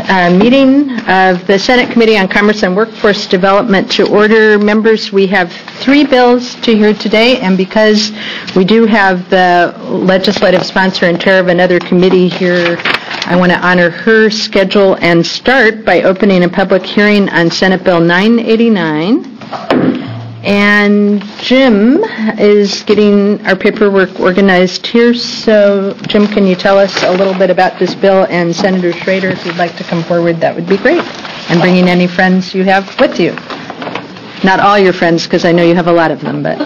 meeting of the Senate Committee on Commerce and Workforce Development to order. Members, we have 3 bills to hear today, and because we do have the legislative sponsor and chair of another committee here, I want to honor her schedule and start by opening a public hearing on Senate Bill 989. And Jim is getting our paperwork organized here. So, Jim, can you tell us a little bit about this bill? And Senator Schrader, if you'd like to come forward, that would be great. And bringing any friends you have with you. Not all your friends, because I know you have a lot of them, but...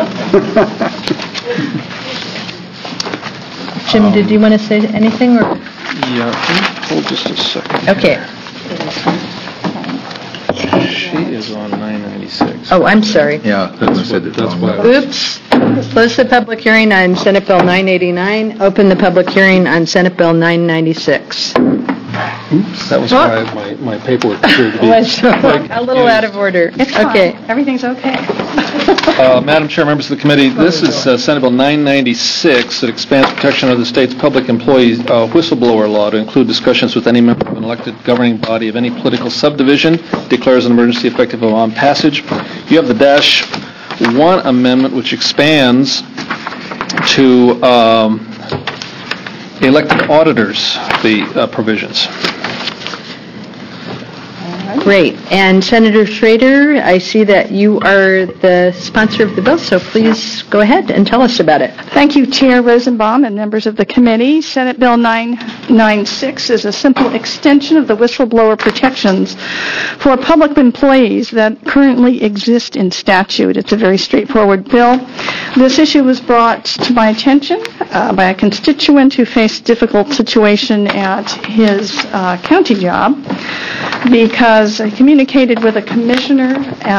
Jim, did you want to say anything? Or? Yeah, hold just a second. Okay. She is on 996. Oh, I'm sorry. Yeah, that's why. Oops. Close the public hearing on Senate Bill 989. Open the public hearing on Senate Bill 996. Oops. That was why my paperwork appeared to be a little out of order. It's okay. Fine. Everything's okay. Madam Chair, members of the committee, this is Senate Bill 996 that expands protection of the state's public employees whistleblower law to include discussions with any member of an elected governing body of any political subdivision, declares an emergency effective upon passage. You have the -1 amendment, which expands to elected auditors, the provisions. Great. And Senator Schrader, I see that you are the sponsor of the bill, so please go ahead and tell us about it. Thank you, Chair Rosenbaum and members of the committee. Senate Bill 996 is a simple extension of the whistleblower protections for public employees that currently exist in statute. It's a very straightforward bill. This issue was brought to my attention by a constituent who faced a difficult situation at his county job because he communicated with a commissioner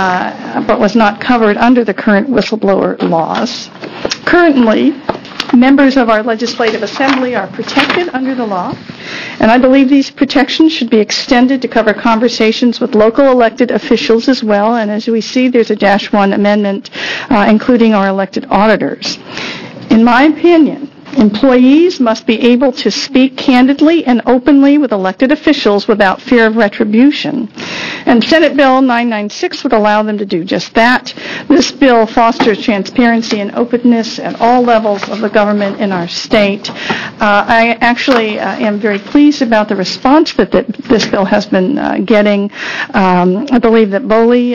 but was not covered under the current whistleblower laws. Currently, members of our legislative assembly are protected under the law, and I believe these protections should be extended to cover conversations with local elected officials as well, and as we see, there's a -1 amendment including our elected auditors. In my opinion, employees must be able to speak candidly and openly with elected officials without fear of retribution. And Senate Bill 996 would allow them to do just that. This bill fosters transparency and openness at all levels of the government in our state. I actually am very pleased about the response that this bill has been getting. I believe that BOLI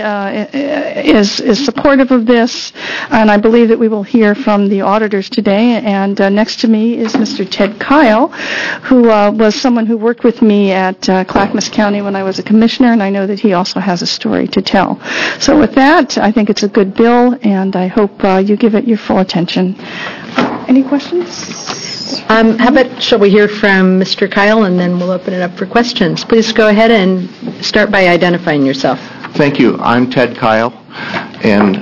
is supportive of this, and I believe that we will hear from the auditors today. And next to me is Mr. Ted Kyle, who was someone who worked with me at Clackamas County when I was a commissioner, and I know that he also has a story to tell. So with that, I think it's a good bill, and I hope you give it your full attention. Any questions? How about, shall we hear from Mr. Kyle, and then we'll open it up for questions. Please go ahead and start by identifying yourself. Thank you. I'm Ted Kyle, and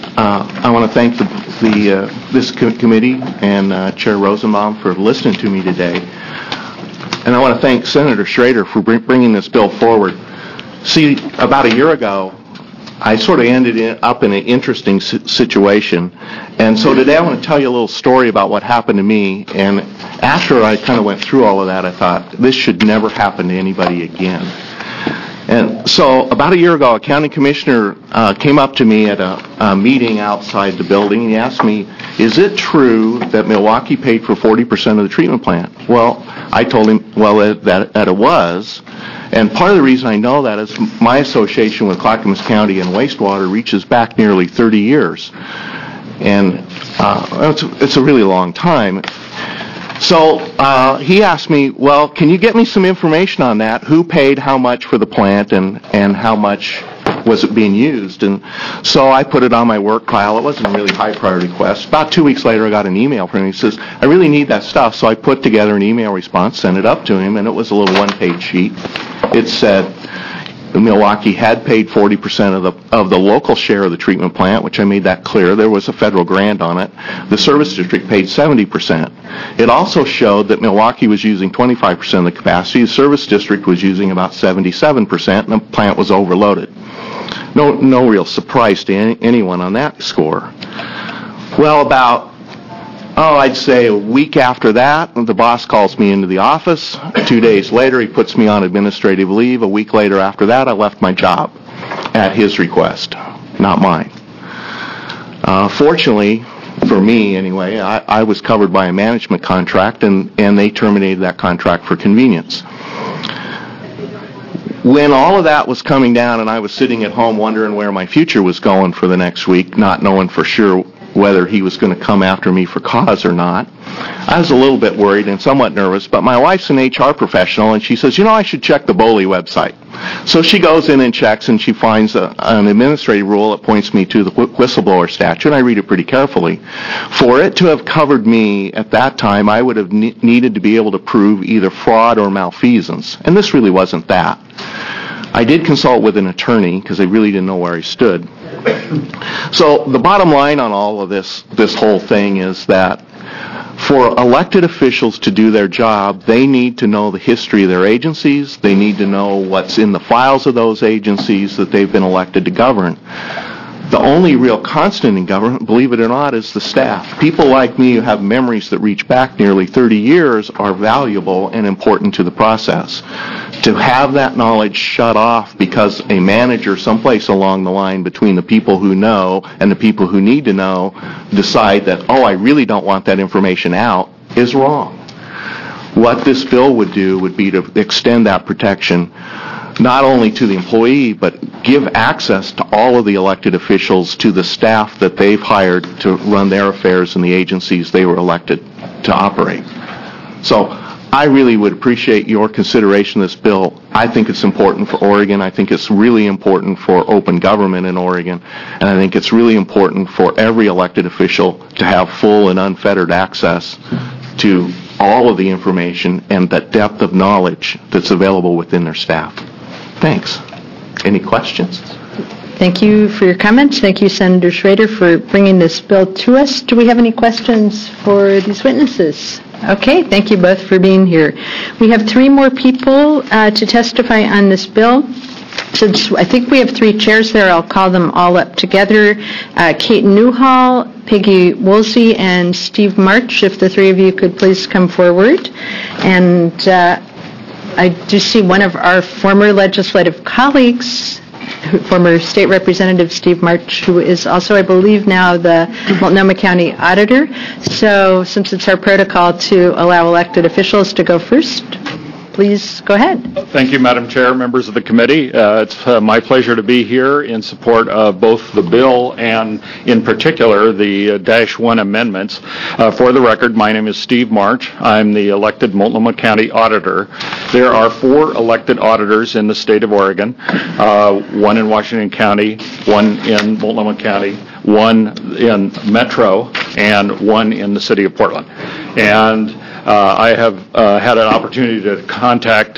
I want to thank this committee and Chair Rosenbaum for listening to me today. And I want to thank Senator Schrader for bringing this bill forward. See, about a year ago, I sort of ended up in an interesting situation. And so today I want to tell you a little story about what happened to me. And after I kind of went through all of that, I thought, this should never happen to anybody again. And so about a year ago, a county commissioner came up to me at a meeting outside the building. He asked me, is it true that Milwaukee paid for 40% of the treatment plant? Well, I told him, that it was. And part of the reason I know that is my association with Clackamas County and wastewater reaches back nearly 30 years. And it's a really long time. So he asked me, well, can you get me some information on that? Who paid how much for the plant and how much was it being used? And so I put it on my work pile. It wasn't a really high priority request. About 2 weeks later, I got an email from him. He says, I really need that stuff. So I put together an email response, sent it up to him, and it was a little one-page sheet. It said Milwaukee had paid 40% of the local share of the treatment plant, which I made that clear. There was a federal grant on it. The service district paid 70%. It also showed that Milwaukee was using 25% of the capacity. The service district was using about 77%, and the plant was overloaded. No real surprise to anyone on that score. Well, about I'd say a week after that, the boss calls me into the office. 2 days later, he puts me on administrative leave. A week later after that, I left my job at his request, not mine. Fortunately, for me anyway, I was covered by a management contract, and they terminated that contract for convenience. When all of that was coming down and I was sitting at home wondering where my future was going for the next week, not knowing for sure whether he was going to come after me for cause or not, I was a little bit worried and somewhat nervous, but my wife's an HR professional, and she says, I should check the BOLI website. So she goes in and checks, and she finds an administrative rule that points me to the whistleblower statute, and I read it pretty carefully. For it to have covered me at that time, I would have needed to be able to prove either fraud or malfeasance, and this really wasn't that. I did consult with an attorney because I really didn't know where I stood. So the bottom line on all of this whole thing is that for elected officials to do their job, they need to know the history of their agencies. They need to know what's in the files of those agencies that they've been elected to govern. The only real constant in government, believe it or not, is the staff. People like me who have memories that reach back nearly 30 years are valuable and important to the process. To have that knowledge shut off because a manager someplace along the line between the people who know and the people who need to know decide that, I really don't want that information out, is wrong. What this bill would do would be to extend that protection not only to the employee, but give access to all of the elected officials to the staff that they've hired to run their affairs in the agencies they were elected to operate. So I really would appreciate your consideration of this bill. I think it's important for Oregon. I think it's really important for open government in Oregon. And I think it's really important for every elected official to have full and unfettered access to all of the information and that depth of knowledge that's available within their staff. Thanks. Any questions? Thank you for your comments. Thank you, Senator Schrader, for bringing this bill to us. Do we have any questions for these witnesses? Okay, thank you both for being here. We have 3 more people to testify on this bill. Since I think we have 3 chairs there, I'll call them all up together. Kate Newhall, Peggy Woolsey, and Steve March, if the 3 of you could please come forward. And I do see one of our former legislative colleagues, former State Representative Steve March, who is also, I believe, now the Multnomah County Auditor. So since it's our protocol to allow elected officials to go first, please go ahead. Thank you, Madam Chair, members of the committee. It's my pleasure to be here in support of both the bill and, in particular, the -1 amendments. For the record, my name is Steve March. I'm the elected Multnomah County Auditor. There are 4 elected auditors in the state of Oregon, 1 in Washington County, 1 in Multnomah County, 1 in Metro, and 1 in the city of Portland. And I have had an opportunity to contact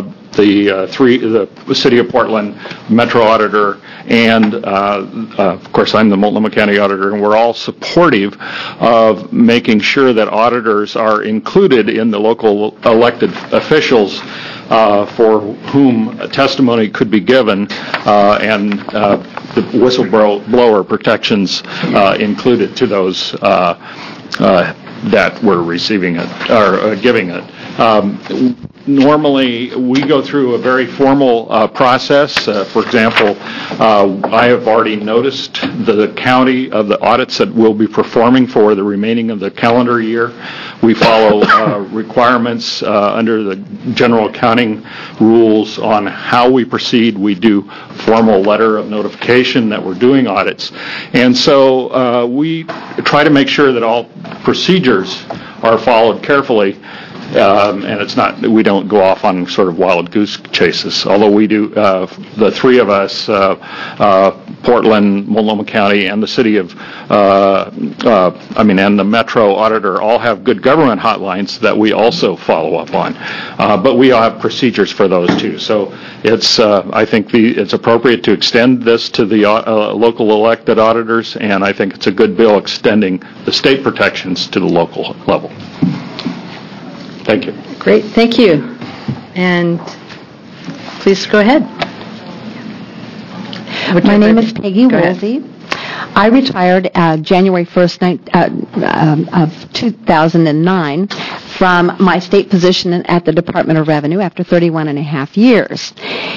the City of Portland Metro Auditor, and of course I'm the Multnomah County Auditor, and we're all supportive of making sure that auditors are included in the local elected officials for whom testimony could be given, and the whistleblower protections included to those that we're receiving it or giving it. Normally, we go through a very formal process. For example, I have already noticed the county of the audits that we'll be performing for the remaining of the calendar year. We follow requirements under the general accounting rules on how we proceed. We do formal letter of notification that we're doing audits. And so we try to make sure that all procedures are followed carefully. And it's not, we don't go off on sort of wild goose chases, although we do, the 3 of us, Portland, Multnomah County, and the city of, and the Metro Auditor all have good government hotlines that we also follow up on. But we all have procedures for those too. So it's, I think it's appropriate to extend this to the local elected auditors, and I think it's a good bill extending the state protections to the local level. Thank you. Great, thank you. And please go ahead. My name is Peggy Woolsey. I retired January 1st of 2009 from my state position at the Department of Revenue after 31 and a half years.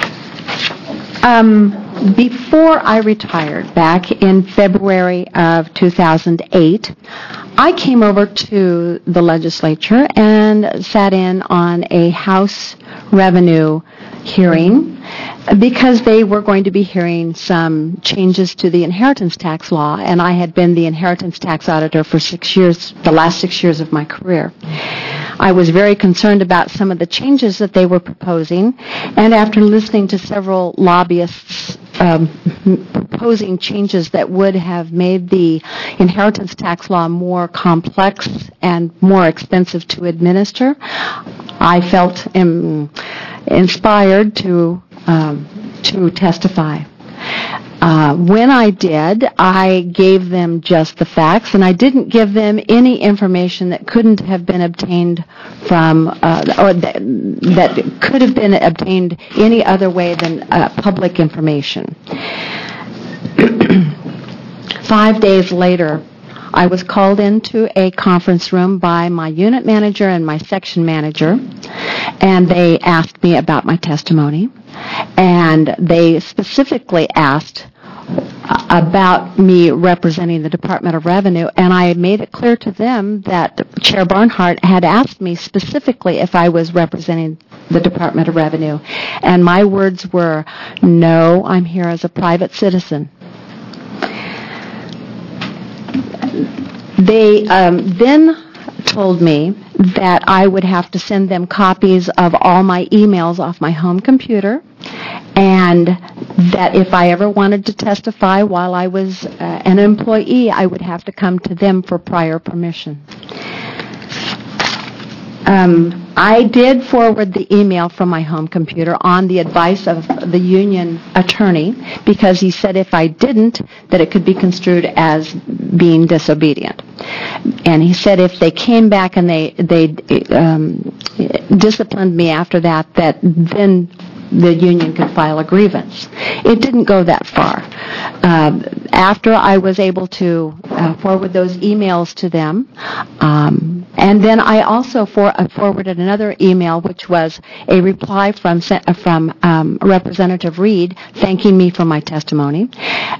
Before I retired, back in February of 2008, I came over to the legislature and sat in on a House Revenue hearing because they were going to be hearing some changes to the inheritance tax law, and I had been the inheritance tax auditor for 6 years, the last 6 years of my career. I was very concerned about some of the changes that they were proposing, and after listening to several lobbyists proposing changes that would have made the inheritance tax law more complex and more expensive to administer, I felt inspired to testify. When I did, I gave them just the facts, and I didn't give them any information that couldn't have been obtained from, or that could have been obtained any other way than public information. 5 days later, I was called into a conference room by my unit manager and my section manager, and they asked me about my testimony, and they specifically asked about me representing the Department of Revenue, and I made it clear to them that Chair Barnhart had asked me specifically if I was representing the Department of Revenue, and my words were, "No, I'm here as a private citizen." They then told me that I would have to send them copies of all my emails off my home computer, and that if I ever wanted to testify while I was an employee, I would have to come to them for prior permission. I did forward the email from my home computer on the advice of the union attorney, because he said if I didn't, that it could be construed as being disobedient. And he said if they came back and they disciplined me after that, that then the union could file a grievance. It didn't go that far. After I was able to forward those emails to them, and then I also forwarded another email, which was a reply from Representative Reed thanking me for my testimony.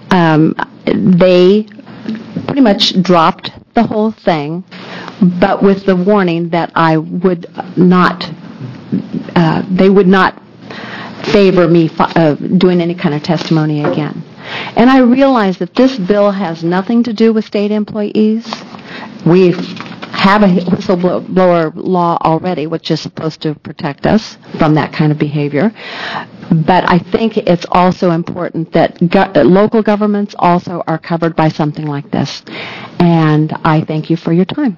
They pretty much dropped the whole thing, but with the warning that I would not, they would not favor me doing any kind of testimony again. And I realize that this bill has nothing to do with state employees. We have a whistleblower law already, which is supposed to protect us from that kind of behavior. But I think it's also important that local governments also are covered by something like this. And I thank you for your time.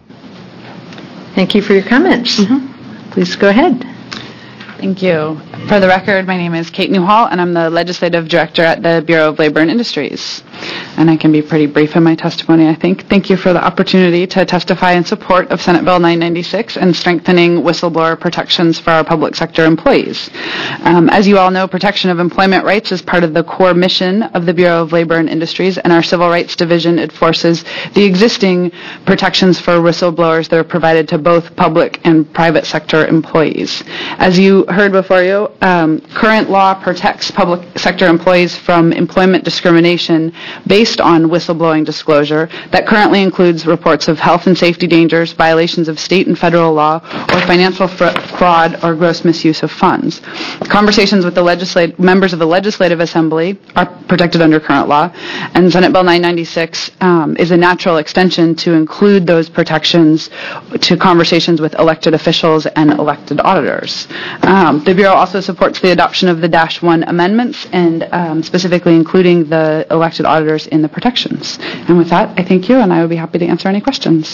Thank you for your comments. Mm-hmm. Please go ahead. Thank you. For the record, my name is Kate Newhall, and I'm the Legislative Director at the Bureau of Labor and Industries. And I can be pretty brief in my testimony, I think. Thank you for the opportunity to testify in support of Senate Bill 996 and strengthening whistleblower protections for our public sector employees. As you all know, protection of employment rights is part of the core mission of the Bureau of Labor and Industries, and our Civil Rights Division enforces the existing protections for whistleblowers that are provided to both public and private sector employees. As you heard before you, current law protects public sector employees from employment discrimination based on whistleblowing disclosure that currently includes reports of health and safety dangers, violations of state and federal law, or financial fraud or gross misuse of funds. Conversations with the members of the Legislative Assembly are protected under current law, and Senate Bill 996 is a natural extension to include those protections to conversations with elected officials and elected auditors. The Bureau also supports the adoption of the -1 amendments, and specifically including the elected auditors in the protections. And with that, I thank you, and I would be happy to answer any questions.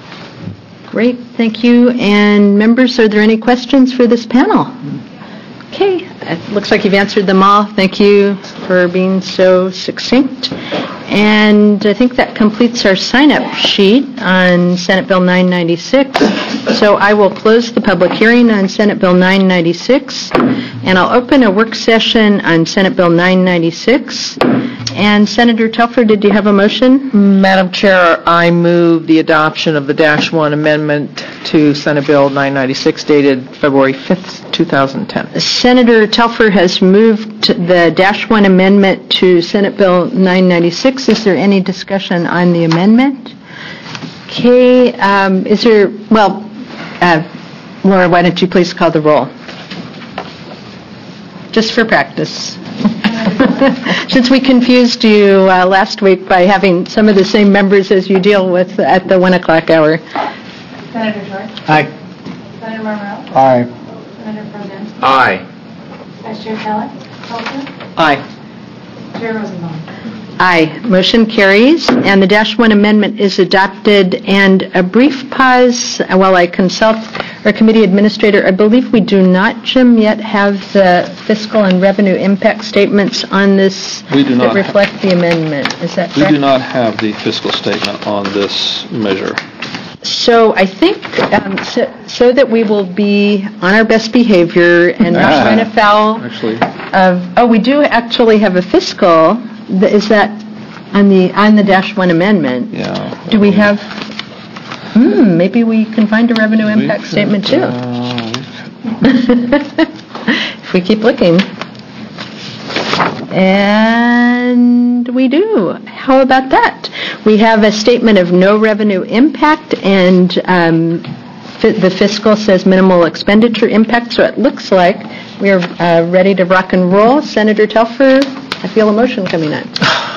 Great, thank you. And members, are there any questions for this panel? Okay, it looks like you've answered them all. Thank you for being so succinct. And I think that completes our sign-up sheet on Senate Bill 996. So I will close the public hearing on Senate Bill 996 And I'll open a work session on Senate Bill 996. And Senator Telfer, did you have a motion? Madam Chair, I move the adoption of the Dash 1 amendment to Senate Bill 996 dated February 5th, 2010. Senator Telfer has moved the Dash 1 amendment to Senate Bill 996. Is there any discussion on the amendment? Okay, Laura, why don't you please call the roll? Just for practice. Since we confused you last week by having some of the same members as you deal with at the 1 o'clock hour. Senator George? Aye. Senator Marmel? Aye. Senator President? Aye. Vice Chair Kellett? Holton? Aye. Chair Rosenbaum? Aye. Motion carries, and the Dash 1 amendment is adopted. And a brief pause while I consult our committee administrator. I believe we do not, Jim, yet have the fiscal and revenue impact statements on this We do not that reflect the amendment. Is that correct? We do not have the fiscal statement on this measure. So I think so that we will be on our best behavior and not run afoul Actually, of. We do actually have a fiscal. Is that on the Dash 1 amendment? yeah. Do we have? Maybe we can find a revenue impact statement too. If we keep looking. And we do. How about that? We have a statement of no revenue impact, and the fiscal says minimal expenditure impact, so it looks like we are ready to rock and roll. Senator Telfer, I feel emotion coming on.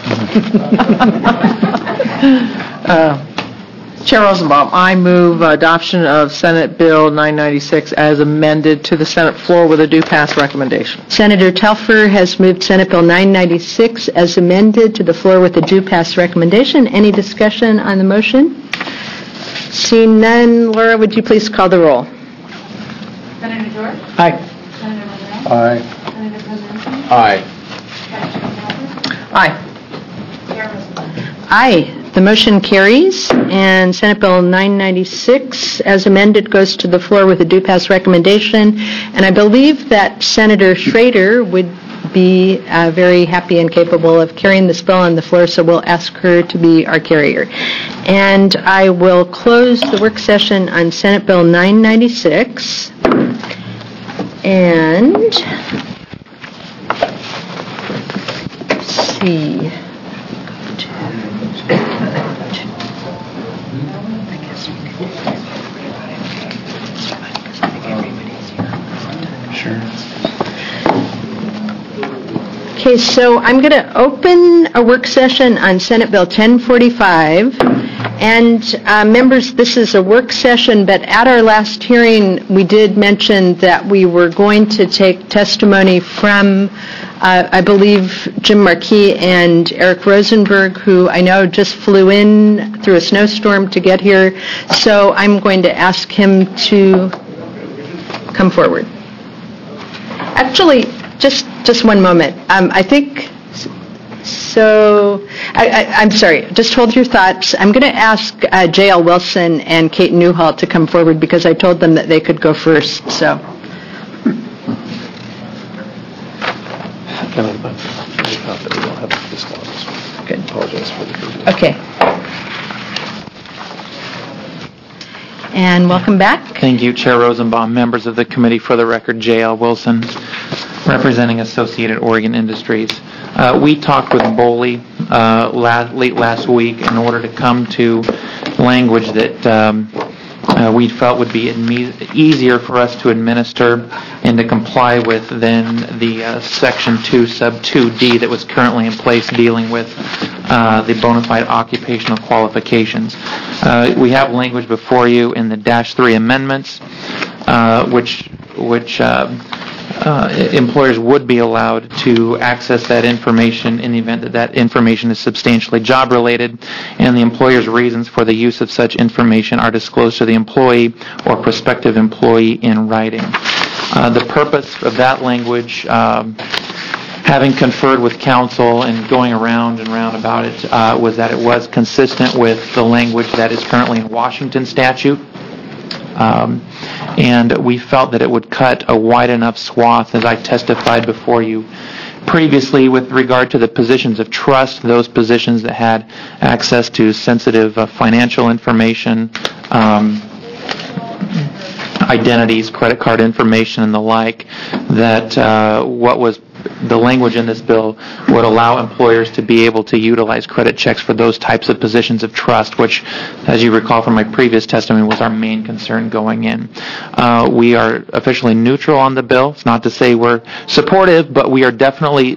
Chair Rosenbaum, I move adoption of Senate Bill 996 as amended to the Senate floor with a due pass recommendation. Senator Telfer has moved Senate Bill 996 as amended to the floor with a due pass recommendation. Any discussion on the motion? Seeing none, Laura, would you please call the roll? Senator George? Aye. Senator Marmel? Aye. Senator President? Aye. Vice Chair Kellett? Aye. Chair Rosenbaum? Aye. The motion carries, and Senate Bill 996, as amended, goes to the floor with a due pass recommendation. And I believe that Senator Schrader would be very happy and capable of carrying this bill on the floor, so we'll ask her to be our carrier. And I will close the work session on Senate Bill 996. And let's see. Okay, so I'm going to open a work session on Senate Bill 1045. And members, this is a work session, but at our last hearing, we did mention that we were going to take testimony from, I believe, Jim Markey and Eric Rosenberg, who I know just flew in through a snowstorm to get here. So I'm going to ask him to come forward. Actually, just one moment. I think, so, I'm sorry, just hold your thoughts. I'm going to ask J.L. Wilson and Kate Newhall to come forward because I told them that they could go first, so. Good. Okay. And welcome back. Thank you, Chair Rosenbaum, members of the committee. For the record, J.L. Wilson, representing Associated Oregon Industries. We talked with Boley late last week in order to come to language that we felt would be easier for us to administer and to comply with than the Section 2, Sub 2D that was currently in place dealing with the bona fide occupational qualifications. We have language before you in the Dash 3 amendments, which employers would be allowed to access that information in the event that that information is substantially job-related, and the employer's reasons for the use of such information are disclosed to the employee or prospective employee in writing. The purpose of that language, having conferred with counsel and going around and round about it, was that it was consistent with the language that is currently in Washington statute. And we felt that it would cut a wide enough swath, as I testified before you previously, with regard to the positions of trust, those positions that had access to sensitive financial information, identities, credit card information, and the like, that what was the language in this bill would allow employers to be able to utilize credit checks for those types of positions of trust, which, as you recall from my previous testimony, was our main concern going in. We are officially neutral on the bill. It's not to say we're supportive, but we are definitely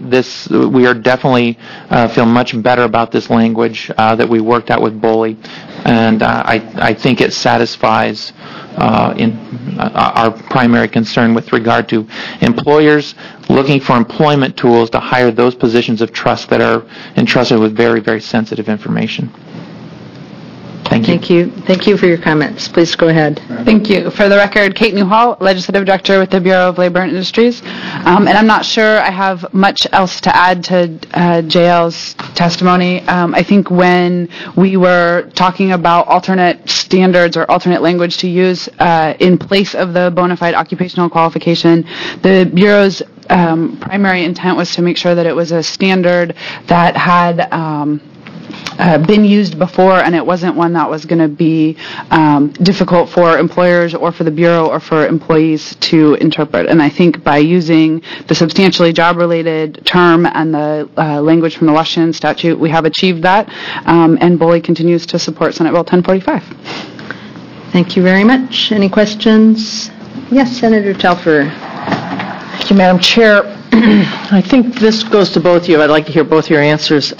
feel much better about this language that we worked out with Boley, and I think it satisfies in our primary concern with regard to employers looking for employment tools to hire those positions of trust that are entrusted with very, very sensitive information. Thank you. Thank you for your comments. Please go ahead. Thank you. For the record, Kate Newhall, Legislative Director with the Bureau of Labor and Industries. And I'm not sure I have much else to add to JL's testimony. I think when we were talking about alternate standards or alternate language to use in place of the bona fide occupational qualification, the Bureau's primary intent was to make sure that it was a standard that had been used before, and it wasn't one that was going to be difficult for employers or for the Bureau or for employees to interpret. And I think by using the substantially job-related term and the language from the Washington statute, we have achieved that, and Boley continues to support Senate Bill 1045. Thank you very much. Any questions? Yes, Senator Telfer. Thank you, Madam Chair. I think this goes to both of you. I'd like to hear both your answers.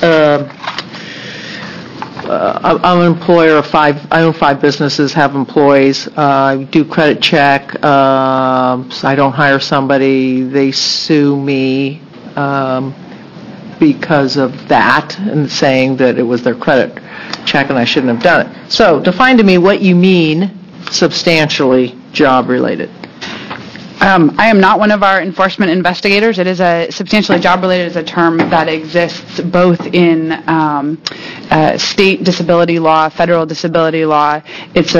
I'm an employer of I own 5 businesses, have employees. I do credit check. So I don't hire somebody. They sue me because of that and saying that it was their credit check and I shouldn't have done it. So define to me what you mean substantially job-related. I am not one of our enforcement investigators. It is substantially job-related is a term that exists both in state disability law, federal disability law. It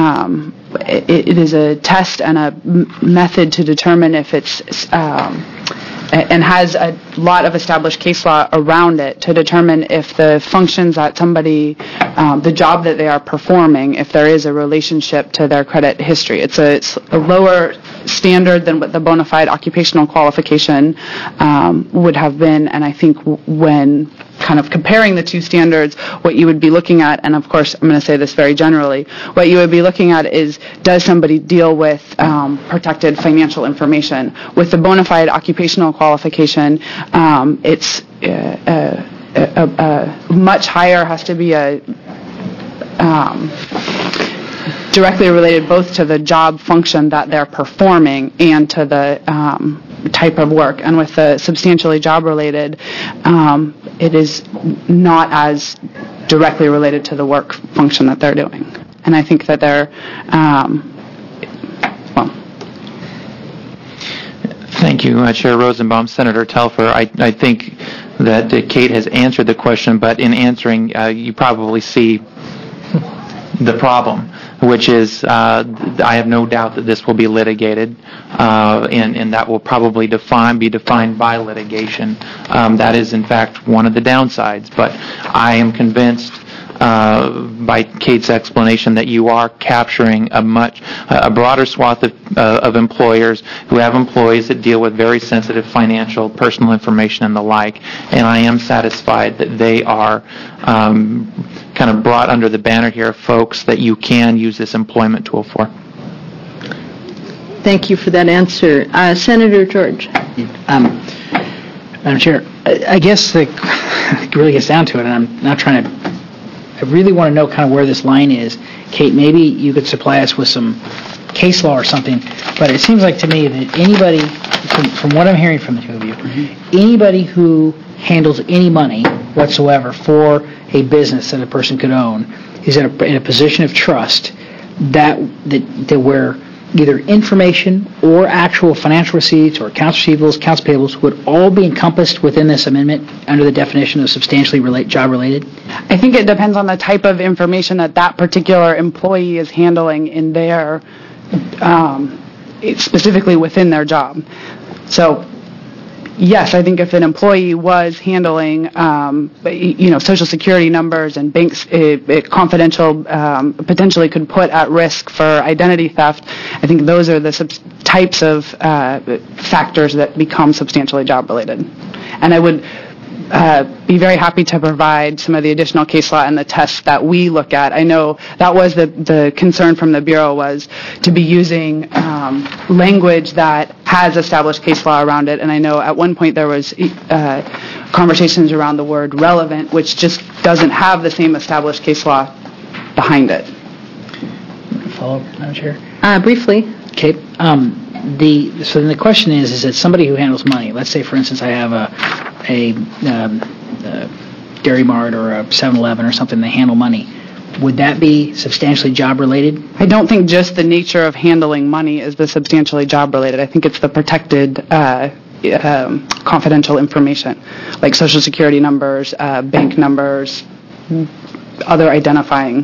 is a test and a method to determine if it's and has a lot of established case law around it to determine if the functions that somebody, the job that they are performing, if there is a relationship to their credit history. It's a lower standard than what the bona fide occupational qualification would have been, and I think when kind of comparing the two standards, what you would be looking at, and of course I'm going to say this very generally, what you would be looking at is, does somebody deal with protected financial information? With the bona fide occupational qualification, it's much higher, has to be directly related both to the job function that they're performing and to the type of work. And with the substantially job-related, it is not as directly related to the work function that they're doing. And I think that they're, Thank you, Chair Rosenbaum. Senator Telfer, I think that Kate has answered the question, but in answering, you probably see the problem, which is I have no doubt that this will be litigated, and that will probably be defined by litigation. That is, in fact, one of the downsides. But I am convinced by Kate's explanation that you are capturing a broader swath of employers who have employees that deal with very sensitive financial, personal information and the like. And I am satisfied that they are kind of brought under the banner here of folks that you can use this employment tool for. Thank you for that answer. Senator George. Madam Chair, I guess it really gets down to it, and I'm not trying to, I really want to know kind of where this line is. Kate, maybe you could supply us with some case law or something, but it seems like to me that anybody, from what I'm hearing from the two of you, anybody who handles any money whatsoever for a business that a person could own is in a position of trust that where either information or actual financial receipts or accounts receivables, accounts payables would all be encompassed within this amendment under the definition of substantially job-related? I think it depends on the type of information that particular employee is handling in their, specifically within their job. So, yes, I think if an employee was handling, Social Security numbers and banks, confidential, potentially could put at risk for identity theft. I think those are the types of factors that become substantially job-related. And I would be very happy to provide some of the additional case law and the tests that we look at. I know that was the concern from the Bureau, was to be using language that has established case law around it. And I know at one point there was conversations around the word relevant, which just doesn't have the same established case law behind it. Follow up, Madam Chair? Briefly. Okay. So then the question is that somebody who handles money, let's say, for instance, I have a Dairy Mart or a 7-Eleven or something, they handle money. Would that be substantially job-related? I don't think just the nature of handling money is the substantially job-related. I think it's the protected confidential information, like Social Security numbers, bank numbers, other identifying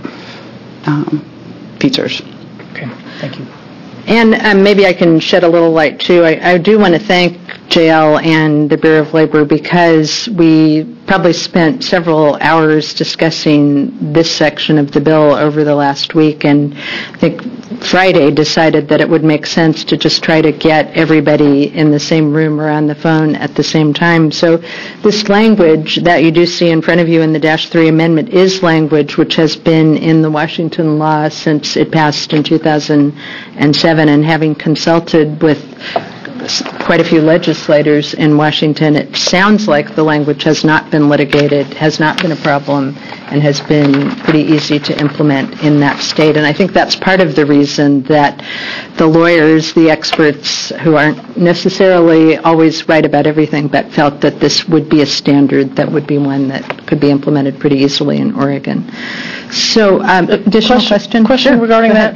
features. Okay, thank you. And maybe I can shed a little light, too. I do want to thank JL and the Bureau of Labor, because we probably spent several hours discussing this section of the bill over the last week, and I think Friday decided that it would make sense to just try to get everybody in the same room or on the phone at the same time. So this language that you do see in front of you in the -3 amendment is language which has been in the Washington law since it passed in 2007, and having consulted with quite a few legislators in Washington, it sounds like the language has not been litigated, has not been a problem, and has been pretty easy to implement in that state. And I think that's part of the reason that the lawyers, the experts, who aren't necessarily always right about everything, but felt that this would be a standard that would be one that could be implemented pretty easily in Oregon. So, additional question? Question regarding that.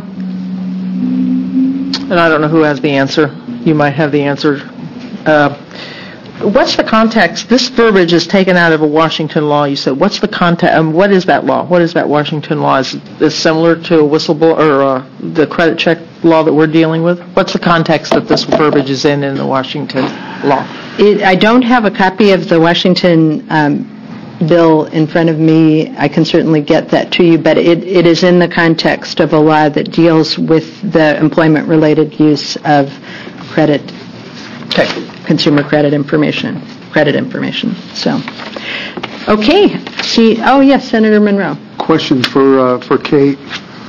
And I don't know who has the answer. You might have the answer. What's the context? This verbiage is taken out of a Washington law. You said, what's the context? What is that law? What is that Washington law? Is it similar to a whistleblower or the credit check law that we're dealing with? What's the context that this verbiage is in the Washington law? I don't have a copy of the Washington bill in front of me. I can certainly get that to you, but it is in the context of a law that deals with the employment-related use of credit, consumer credit information. So, okay. Oh yes, Senator Monroe. Question for Kate.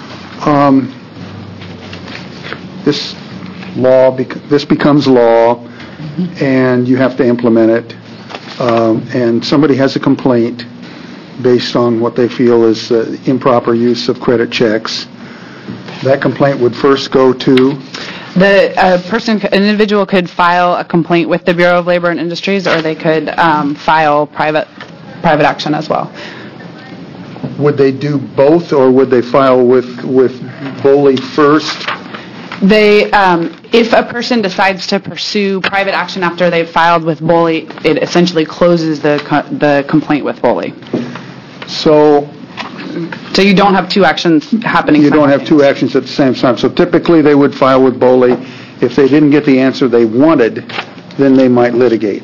This becomes law, and you have to implement it. And somebody has a complaint based on what they feel is improper use of credit checks. That complaint would first go to? An individual could file a complaint with the Bureau of Labor and Industries, or they could file private action as well. Would they do both, or would they file with BOLI first? If a person decides to pursue private action after they've filed with BOLI, it essentially closes the complaint with BOLI. So you don't have two actions happening. You don't have two actions at the same time. So typically they would file with BOLI. If they didn't get the answer they wanted, then they might litigate.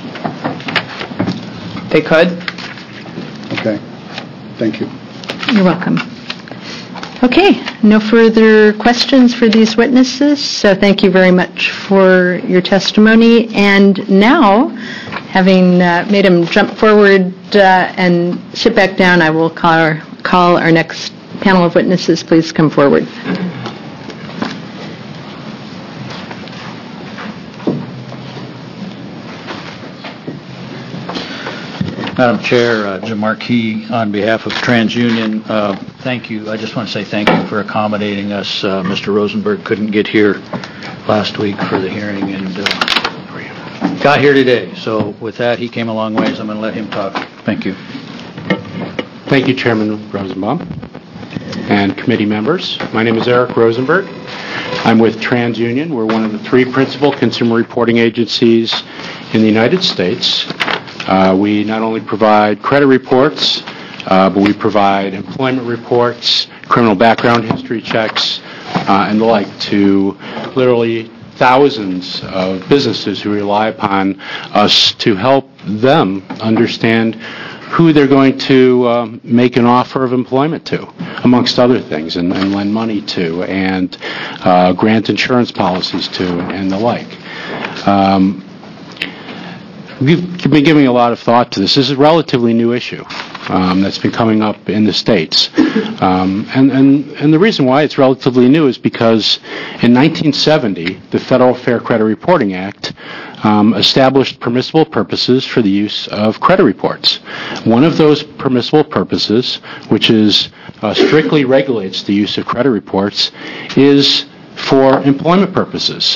They could. Okay. Thank you. You're welcome. Okay, no further questions for these witnesses, so thank you very much for your testimony. And now, having made him jump forward and sit back down, I will call our next panel of witnesses. Please come forward. Madam Chair, Jim Markey, on behalf of TransUnion, thank you. I just want to say thank you for accommodating us. Mr. Rosenberg couldn't get here last week for the hearing and got here today. So with that, he came a long ways. I'm going to let him talk. Thank you. Thank you, Chairman Rosenbaum. and committee members. My name is Eric Rosenberg. I'm with TransUnion. We're one of the 3 principal consumer reporting agencies in the United States. We not only provide credit reports, but we provide employment reports, criminal background history checks, and the like to literally thousands of businesses who rely upon us to help them understand who they're going to make an offer of employment to, amongst other things, and lend money to, and grant insurance policies to, and the like. We've been giving a lot of thought to this. This is a relatively new issue that's been coming up in the States. And the reason why it's relatively new is because in 1970, the Federal Fair Credit Reporting Act established permissible purposes for the use of credit reports. One of those permissible purposes, which is strictly regulates the use of credit reports, is for employment purposes.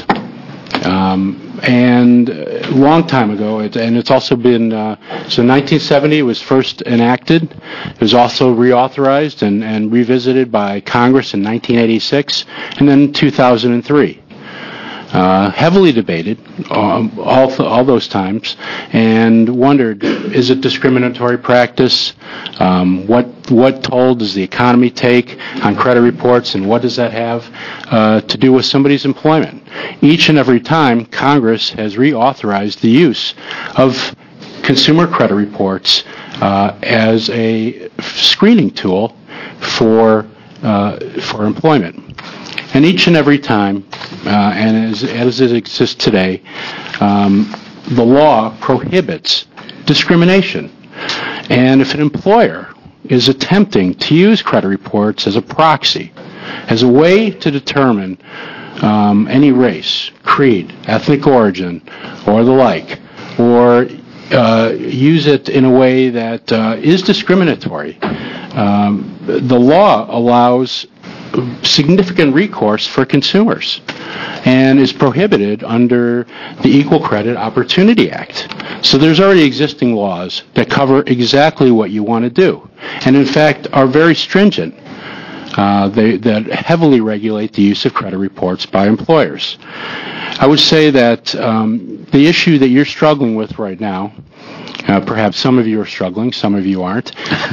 And a long time ago, and it's also been, so 1970 it was first enacted. It was also reauthorized and revisited by Congress in 1986, and then 2003. Heavily debated all those times, and wondered, is it discriminatory practice? What toll does the economy take on credit reports, and what does that have to do with somebody's employment? Each and every time, Congress has reauthorized the use of consumer credit reports as a screening tool for employment. And each and every time, and as it exists today, the law prohibits discrimination. And if an employer is attempting to use credit reports as a proxy, as a way to determine any race, creed, ethnic origin, or the like, or use it in a way that is discriminatory, the law allows significant recourse for consumers and is prohibited under the Equal Credit Opportunity Act. So there's already existing laws that cover exactly what you want to do, and in fact are very stringent. That heavily regulate the use of credit reports by employers. I would say that the issue that you're struggling with right now, perhaps some of you are struggling, some of you aren't,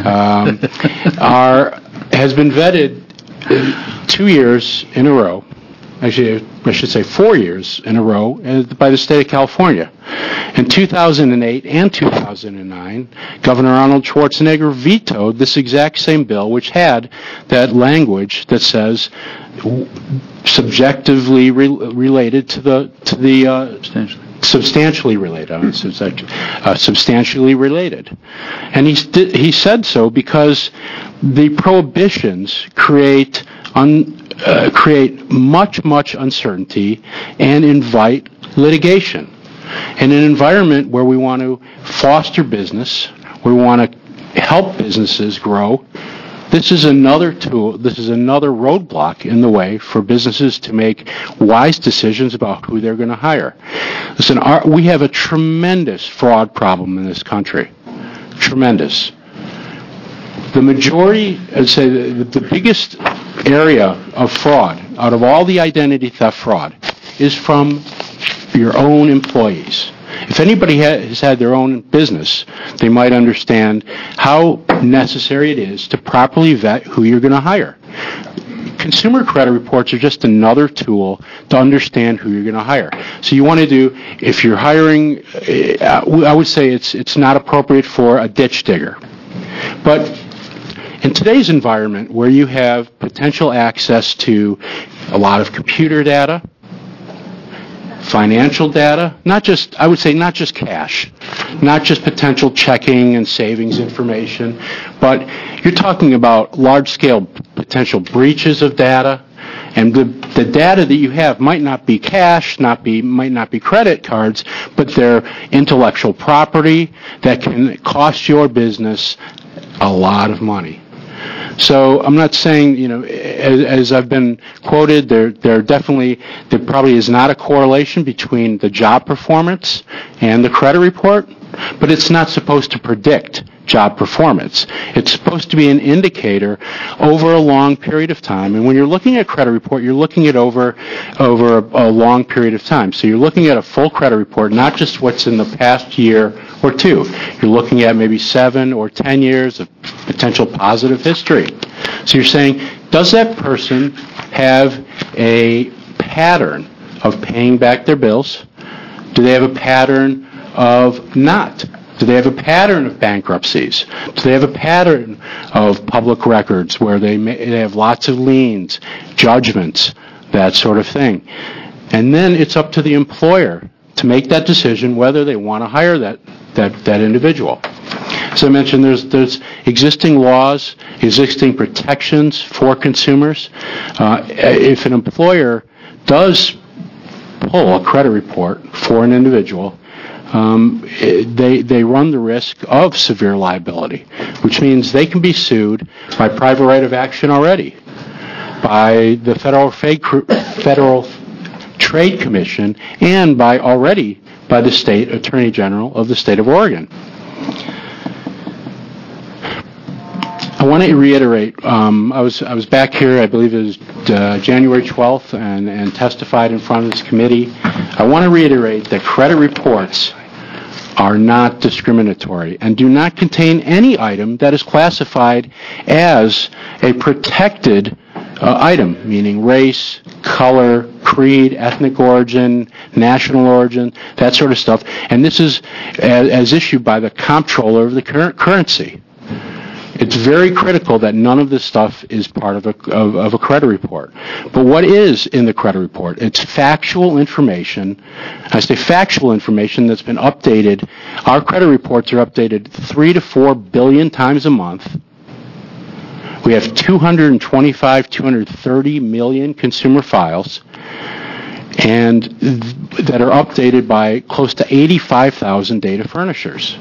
has been vetted 2 years in a row. Actually, I should say 4 years in a row by the state of California. In 2008 and 2009, Governor Arnold Schwarzenegger vetoed this exact same bill, which had that language that says subjectively related to the substantially related. Substantially related, and he said so because the prohibitions create much uncertainty and invite litigation. In an environment where we want to foster business, we want to help businesses grow, this is another tool, this is another roadblock in the way for businesses to make wise decisions about who they're going to hire. Listen, we have a tremendous fraud problem in this country. Tremendous. The majority, I'd say the biggest area of fraud, out of all the identity theft fraud, is from your own employees. If anybody has had their own business, they might understand how necessary it is to properly vet who you're going to hire. Consumer credit reports are just another tool to understand who you're going to hire. So you want to do, if you're hiring, I would say it's not appropriate for a ditch digger. But in today's environment, where you have potential access to a lot of computer data, financial data, not just cash, not just potential checking and savings information, but you're talking about large-scale potential breaches of data, and the data that you have might not be cash, might not be credit cards, but they're intellectual property that can cost your business a lot of money. So I'm not saying, as I've been quoted, there probably is not a correlation between the job performance and the credit report, but it's not supposed to predict job performance. It's supposed to be an indicator over a long period of time. And when you're looking at a credit report, you're looking at over a long period of time. So you're looking at a full credit report, not just what's in the past year or two. You're looking at maybe 7 or 10 years of potential positive history. So you're saying, does that person have a pattern of paying back their bills? Do they have a pattern of not? Do they have a pattern of bankruptcies? Do they have a pattern of public records where they have lots of liens, judgments, that sort of thing? And then it's up to the employer to make that decision whether they want to hire that individual. As I mentioned, there's existing laws, existing protections for consumers. If an employer does pull a credit report for an individual, they run the risk of severe liability, which means they can be sued by private right of action already, by the Federal Trade Commission, and by the State Attorney General of the State of Oregon. I want to reiterate, I was back here, I believe it was January 12th, and testified in front of this committee. I want to reiterate that credit reports are not discriminatory and do not contain any item that is classified as a protected item, meaning race, color, creed, ethnic origin, national origin, that sort of stuff. And this is as issued by the comptroller of the currency. It's very critical that none of this stuff is part of a credit report. But what is in the credit report? It's factual information. I say factual information that's been updated. Our credit reports are updated 3 to 4 billion times a month. We have 230 million consumer files, and that are updated by close to 85,000 data furnishers.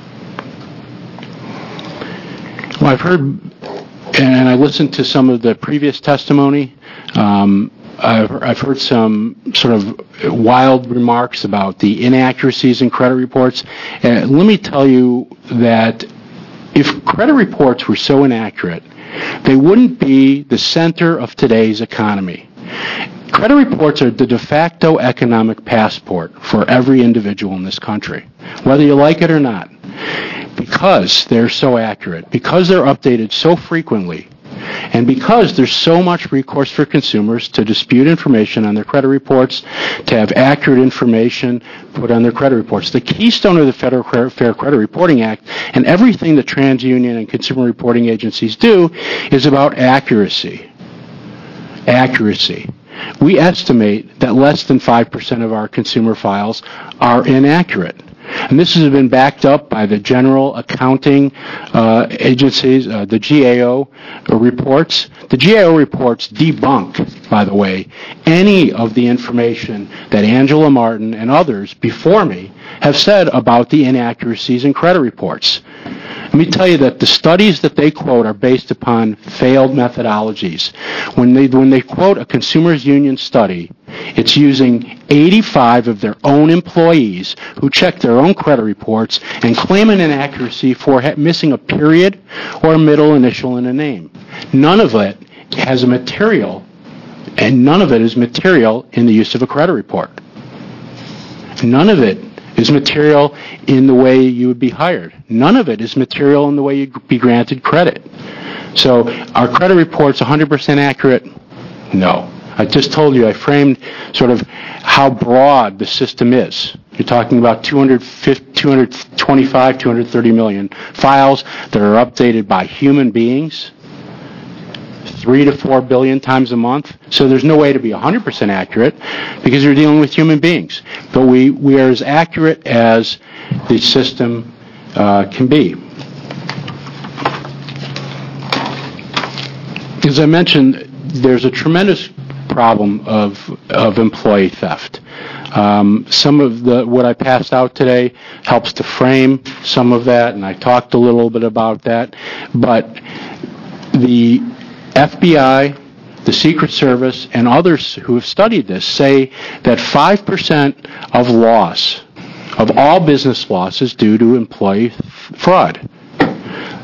Well, I've heard, and I listened to some of the previous testimony. I've heard some sort of wild remarks about the inaccuracies in credit reports. Let me tell you that if credit reports were so inaccurate, they wouldn't be the center of today's economy. Credit reports are the de facto economic passport for every individual in this country, whether you like it or not. Because they're so accurate, because they're updated so frequently, and because there's so much recourse for consumers to dispute information on their credit reports, to have accurate information put on their credit reports. The keystone of the Federal Fair Credit Reporting Act and everything the TransUnion and consumer reporting agencies do is about accuracy. Accuracy. We estimate that less than 5% of our consumer files are inaccurate. And this has been backed up by the general accounting agencies, the GAO reports. The GAO reports debunk, by the way, any of the information that Angela Martin and others before me have said about the inaccuracies in credit reports. Let me tell you that the studies that they quote are based upon failed methodologies. When they quote a Consumers Union study, it's using 85 of their own employees who check their own credit reports and claim an inaccuracy for missing a period or a middle initial in a name. None of it has a material, and none of it is material in the use of a credit report. None of it is material in the way you would be hired. None of it is material in the way you'd be granted credit. So are credit reports 100% accurate? No. I just told you, I framed sort of how broad the system is. You're talking about 230 million files that are updated by human beings, 3 to 4 billion times a month. So there's no way to be 100% accurate because you're dealing with human beings. But we are as accurate as the system can be. As I mentioned, there's a tremendous problem of employee theft. Some of what I passed out today helps to frame some of that, and I talked a little bit about that. But the FBI, the Secret Service, and others who have studied this say that 5% of loss, of all business loss, is due to employee fraud.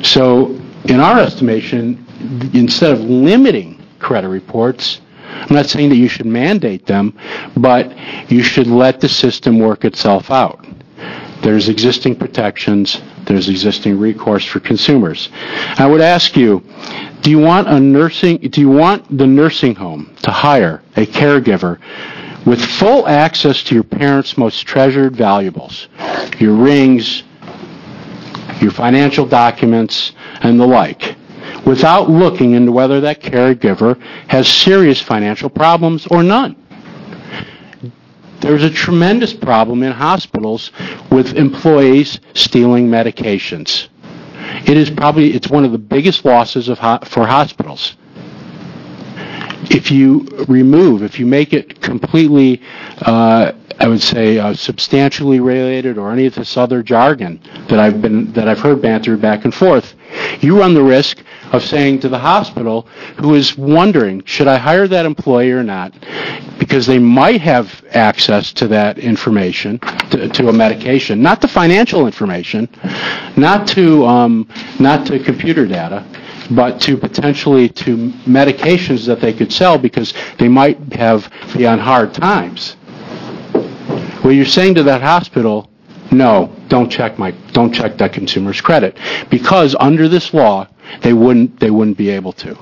So in our estimation, instead of limiting credit reports, I'm not saying that you should mandate them, but you should let the system work itself out. There's existing protections. There's existing recourse for consumers. I would ask you, do you want the nursing home to hire a caregiver with full access to your parents' most treasured valuables, your rings, your financial documents, and the like, without looking into whether that caregiver has serious financial problems or none? There's a tremendous problem in hospitals with employees stealing medications. It's one of the biggest losses for hospitals. If you make it completely, I would say, substantially related or any of this other jargon that I've heard bantered back and forth, you run the risk of saying to the hospital, who is wondering, should I hire that employee or not, because they might have access to that information, to a medication, not the financial information, not to computer data, but to potentially to medications that they could sell because they might be on hard times. Well, you're saying to that hospital, no, don't check that consumer's credit, because under this law they wouldn't be able to.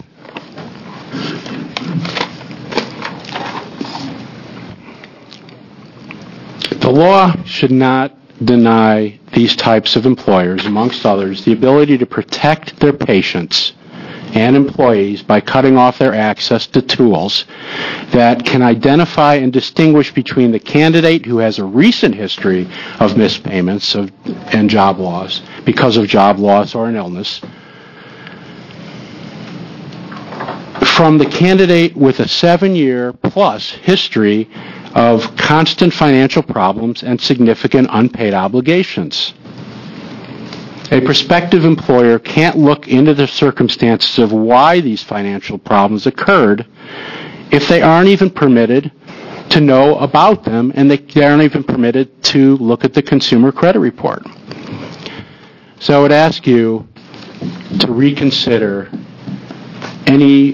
The law should not deny these types of employers, amongst others, the ability to protect their patients and employees by cutting off their access to tools that can identify and distinguish between the candidate who has a recent history of missed payments and job loss because of job loss or an illness from the candidate with a 7-year plus history of constant financial problems and significant unpaid obligations. A prospective employer can't look into the circumstances of why these financial problems occurred if they aren't even permitted to know about them and they aren't even permitted to look at the consumer credit report. So I would ask you to reconsider any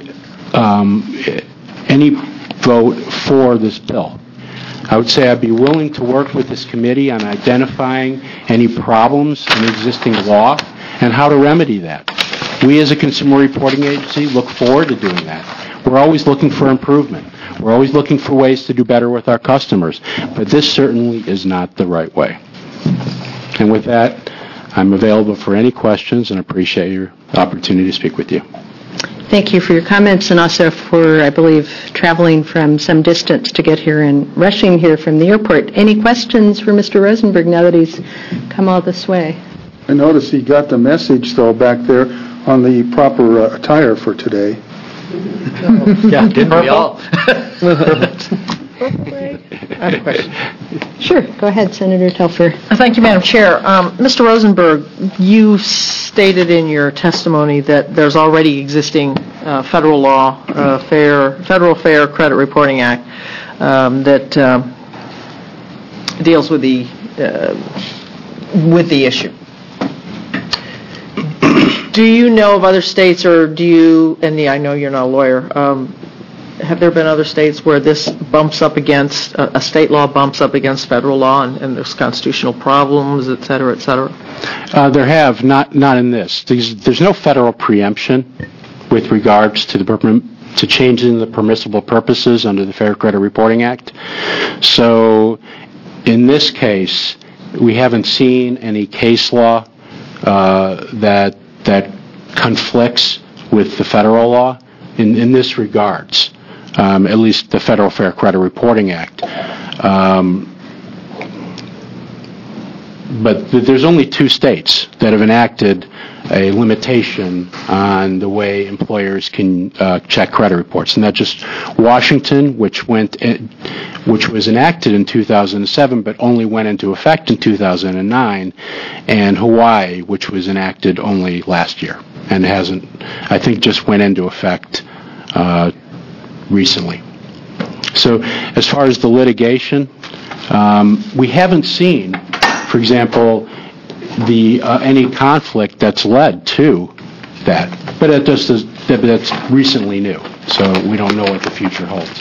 vote for this bill. I would say I'd be willing to work with this committee on identifying any problems in existing law and how to remedy that. We as a consumer reporting agency look forward to doing that. We're always looking for improvement. We're always looking for ways to do better with our customers. But this certainly is not the right way. And with that, I'm available for any questions and appreciate your opportunity to speak with you. Thank you for your comments and also for, I believe, traveling from some distance to get here and rushing here from the airport. Any questions for Mr. Rosenberg now that he's come all this way? I noticed he got the message, though, back there on the proper attire for today. Yeah, didn't we all? I have a question. Sure. Go ahead, Senator Telfer. Thank you, Madam Chair. Mr. Rosenberg, you stated in your testimony that there's already existing federal law, Federal Fair Credit Reporting Act, that deals with the issue. Do you know of other states, or do you, and I know you're not a lawyer, have there been other states where this bumps up against, a state law bumps up against federal law and there's constitutional problems, et cetera, et cetera? There have, not in this. There's no federal preemption with regards to changing the permissible purposes under the Fair Credit Reporting Act. So in this case, we haven't seen any case law that conflicts with the federal law in this regards. At least the Federal Fair Credit Reporting Act. But there's only 2 states that have enacted a limitation on the way employers can check credit reports, and that's just Washington, which was enacted in 2007 but only went into effect in 2009, and Hawaii, which was enacted only last year and hasn't, I think, just went into effect recently. So as far as the litigation, we haven't seen, for example, any conflict that's led to that. But that's recently new, so we don't know what the future holds.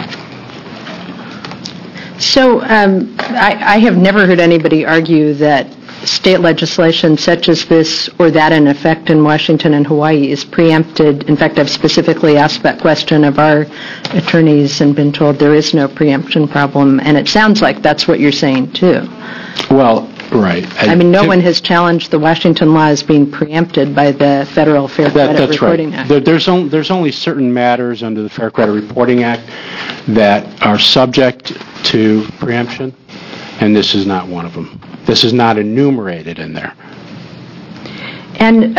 So I have never heard anybody argue that state legislation such as this or that in effect in Washington and Hawaii is preempted. In fact, I've specifically asked that question of our attorneys and been told there is no preemption problem, and it sounds like that's what you're saying too. Well, right. I mean, no one has challenged the Washington law as being preempted by the Federal Fair Credit Reporting Act. There's only certain matters under the Fair Credit Reporting Act that are subject to preemption, and this is not one of them. This is not enumerated in there. And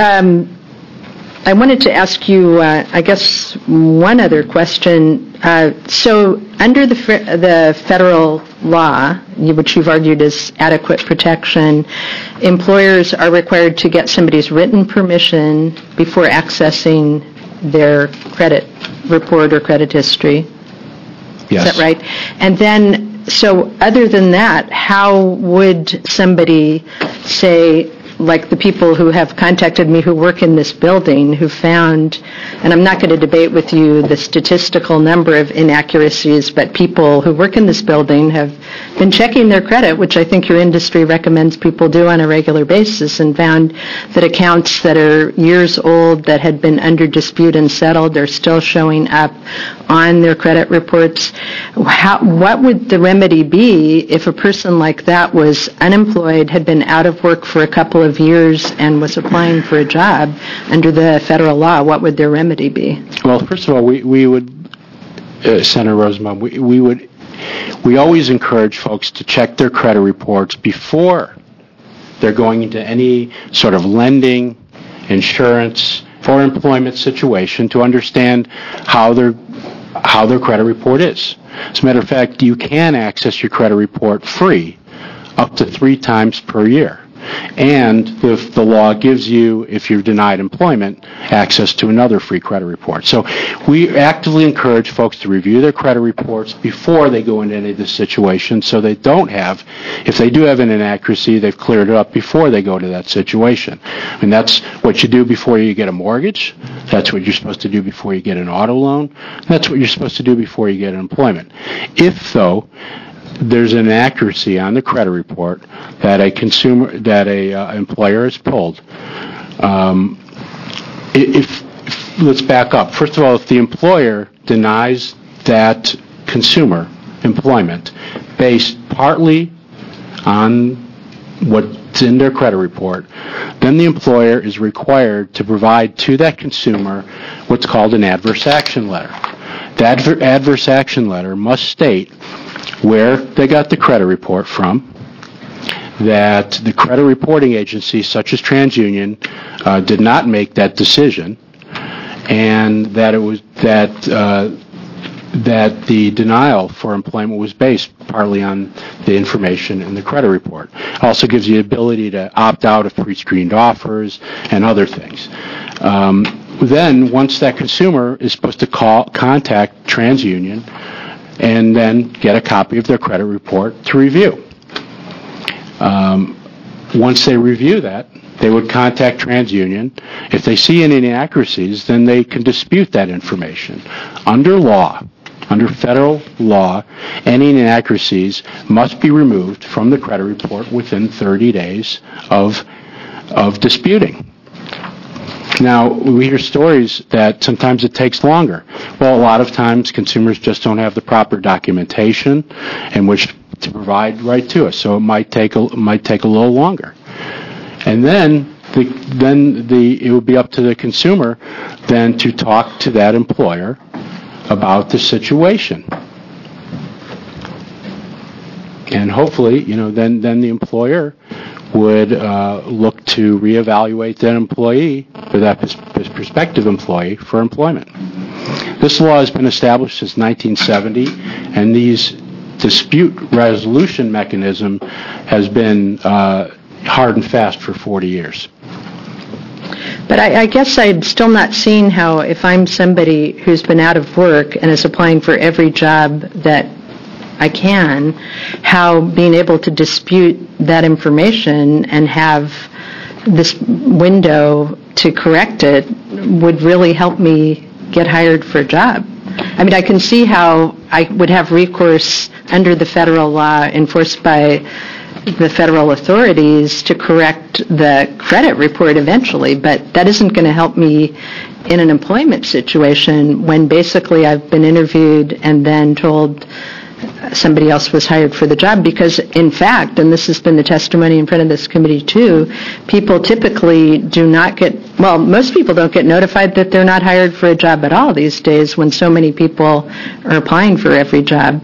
I wanted to ask you, I guess, one other question. So under the federal law, which you've argued is adequate protection, employers are required to get somebody's written permission before accessing their credit report or credit history. Yes. Is that right? And then, so other than that, how would somebody say, like the people who have contacted me who work in this building who found, and I'm not going to debate with you the statistical number of inaccuracies, but people who work in this building have been checking their credit, which I think your industry recommends people do on a regular basis, and found that accounts that are years old that had been under dispute and settled are still showing up on their credit reports. What would the remedy be if a person like that was unemployed, had been out of work for a couple of years, and was applying for a job under the federal law? What would their remedy be? Well, first of all, we would, Senator Rosenbaum, we always encourage folks to check their credit reports before they're going into any sort of lending, insurance, or employment situation to understand how their credit report is. As a matter of fact, you can access your credit report free up to 3 times per year. And the law gives you, if you're denied employment, access to another free credit report. So we actively encourage folks to review their credit reports before they go into any of this situation, so they don't have, if they do have an inaccuracy, they've cleared it up before they go to that situation. And that's what you do before you get a mortgage. That's what you're supposed to do before you get an auto loan. That's what you're supposed to do before you get employment. If, though, there's an inaccuracy on the credit report that a employer has pulled, let's back up. First of all, if the employer denies that consumer employment based partly on what's in their credit report, then the employer is required to provide to that consumer what's called an adverse action letter. That adverse action letter must state where they got the credit report from, that the credit reporting agency, such as TransUnion, did not make that decision, and that it was that the denial for employment was based partly on the information in the credit report. It also gives you the ability to opt out of pre-screened offers and other things. Then, once that consumer is supposed to contact TransUnion and then get a copy of their credit report to review. Once they review that, they would contact TransUnion. If they see any inaccuracies, then they can dispute that information. Under federal law, any inaccuracies must be removed from the credit report within 30 days of disputing. Now, we hear stories that sometimes it takes longer. Well, a lot of times consumers just don't have the proper documentation in which to provide right to us, so it might take a little longer. And then it would be up to the consumer then to talk to that employer about the situation. And hopefully, then the employer would look to reevaluate that employee, or that prospective employee, for employment. This law has been established since 1970, and these dispute resolution mechanism has been hard and fast for 40 years. But I guess I'd still not seen how, if I'm somebody who's been out of work and is applying for every job that I can, how being able to dispute that information and have this window to correct it would really help me get hired for a job. I mean, I can see how I would have recourse under the federal law enforced by the federal authorities to correct the credit report eventually, but that isn't going to help me in an employment situation when basically I've been interviewed and then told somebody else was hired for the job, because in fact, and this has been the testimony in front of this committee too, people typically do not get, well, most people don't get notified that they're not hired for a job at all these days when so many people are applying for every job.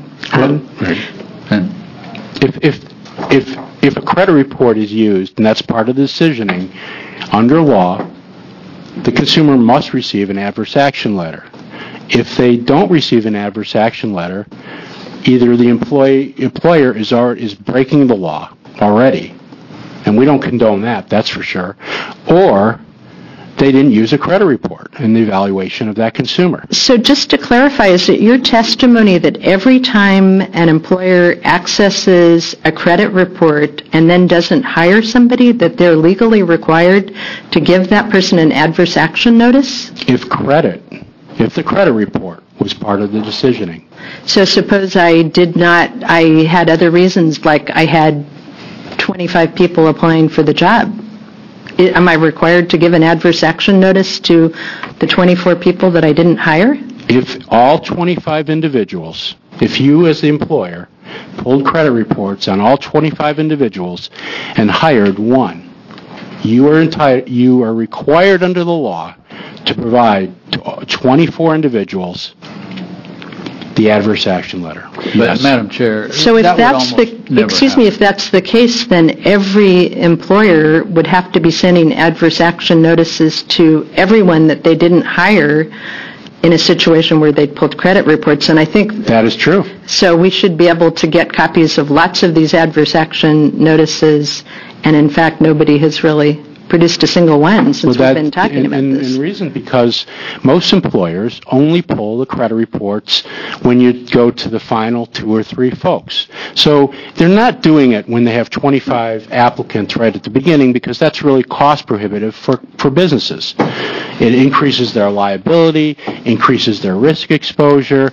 If a credit report is used, and that's part of the decisioning, under law, the consumer must receive an adverse action letter. If they don't receive an adverse action letter, either the employer is breaking the law already, and we don't condone that, that's for sure, or they didn't use a credit report in the evaluation of that consumer. So just to clarify, is it your testimony that every time an employer accesses a credit report and then doesn't hire somebody, that they're legally required to give that person an adverse action notice? If the credit report was part of the decisioning. So suppose I had other reasons, like I had 25 people applying for the job. Am I required to give an adverse action notice to the 24 people that I didn't hire? If all 25 individuals, if you as the employer pulled credit reports on all 25 individuals and hired one, you are required under the law to provide to 24 individuals the adverse action letter. But, yes. Madam Chair, so if that's if that's the case, then every employer would have to be sending adverse action notices to everyone that they didn't hire in a situation where they pulled credit reports. And I think that is true. So we should be able to get copies of lots of these adverse action notices, and in fact, nobody has really produced a single one since we've been talking about this. And reason because most employers only pull the credit reports when you go to the final 2 or 3 folks. So they're not doing it when they have 25 applicants right at the beginning, because that's really cost prohibitive for businesses. It increases their liability, increases their risk exposure.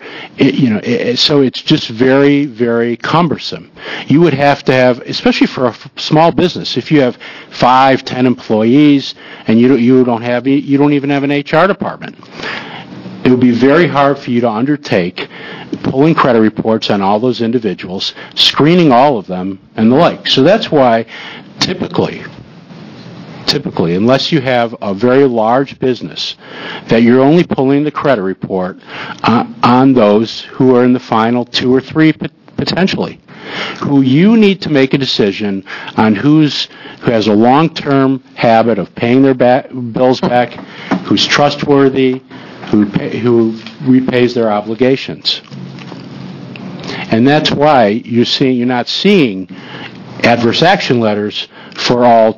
So it's just very, very cumbersome. You would have to have, especially for a small business, if you have 5, 10 employees and you don't even have an HR department, it would be very hard for you to undertake pulling credit reports on all those individuals, screening all of them, and the like. So that's why typically, unless you have a very large business, that you're only pulling the credit report on those who are in the final 2 or 3 potentially, who you need to make a decision on who has a long-term habit of paying their bills back, who's trustworthy, who repays their obligations. And that's why you're not seeing adverse action letters for all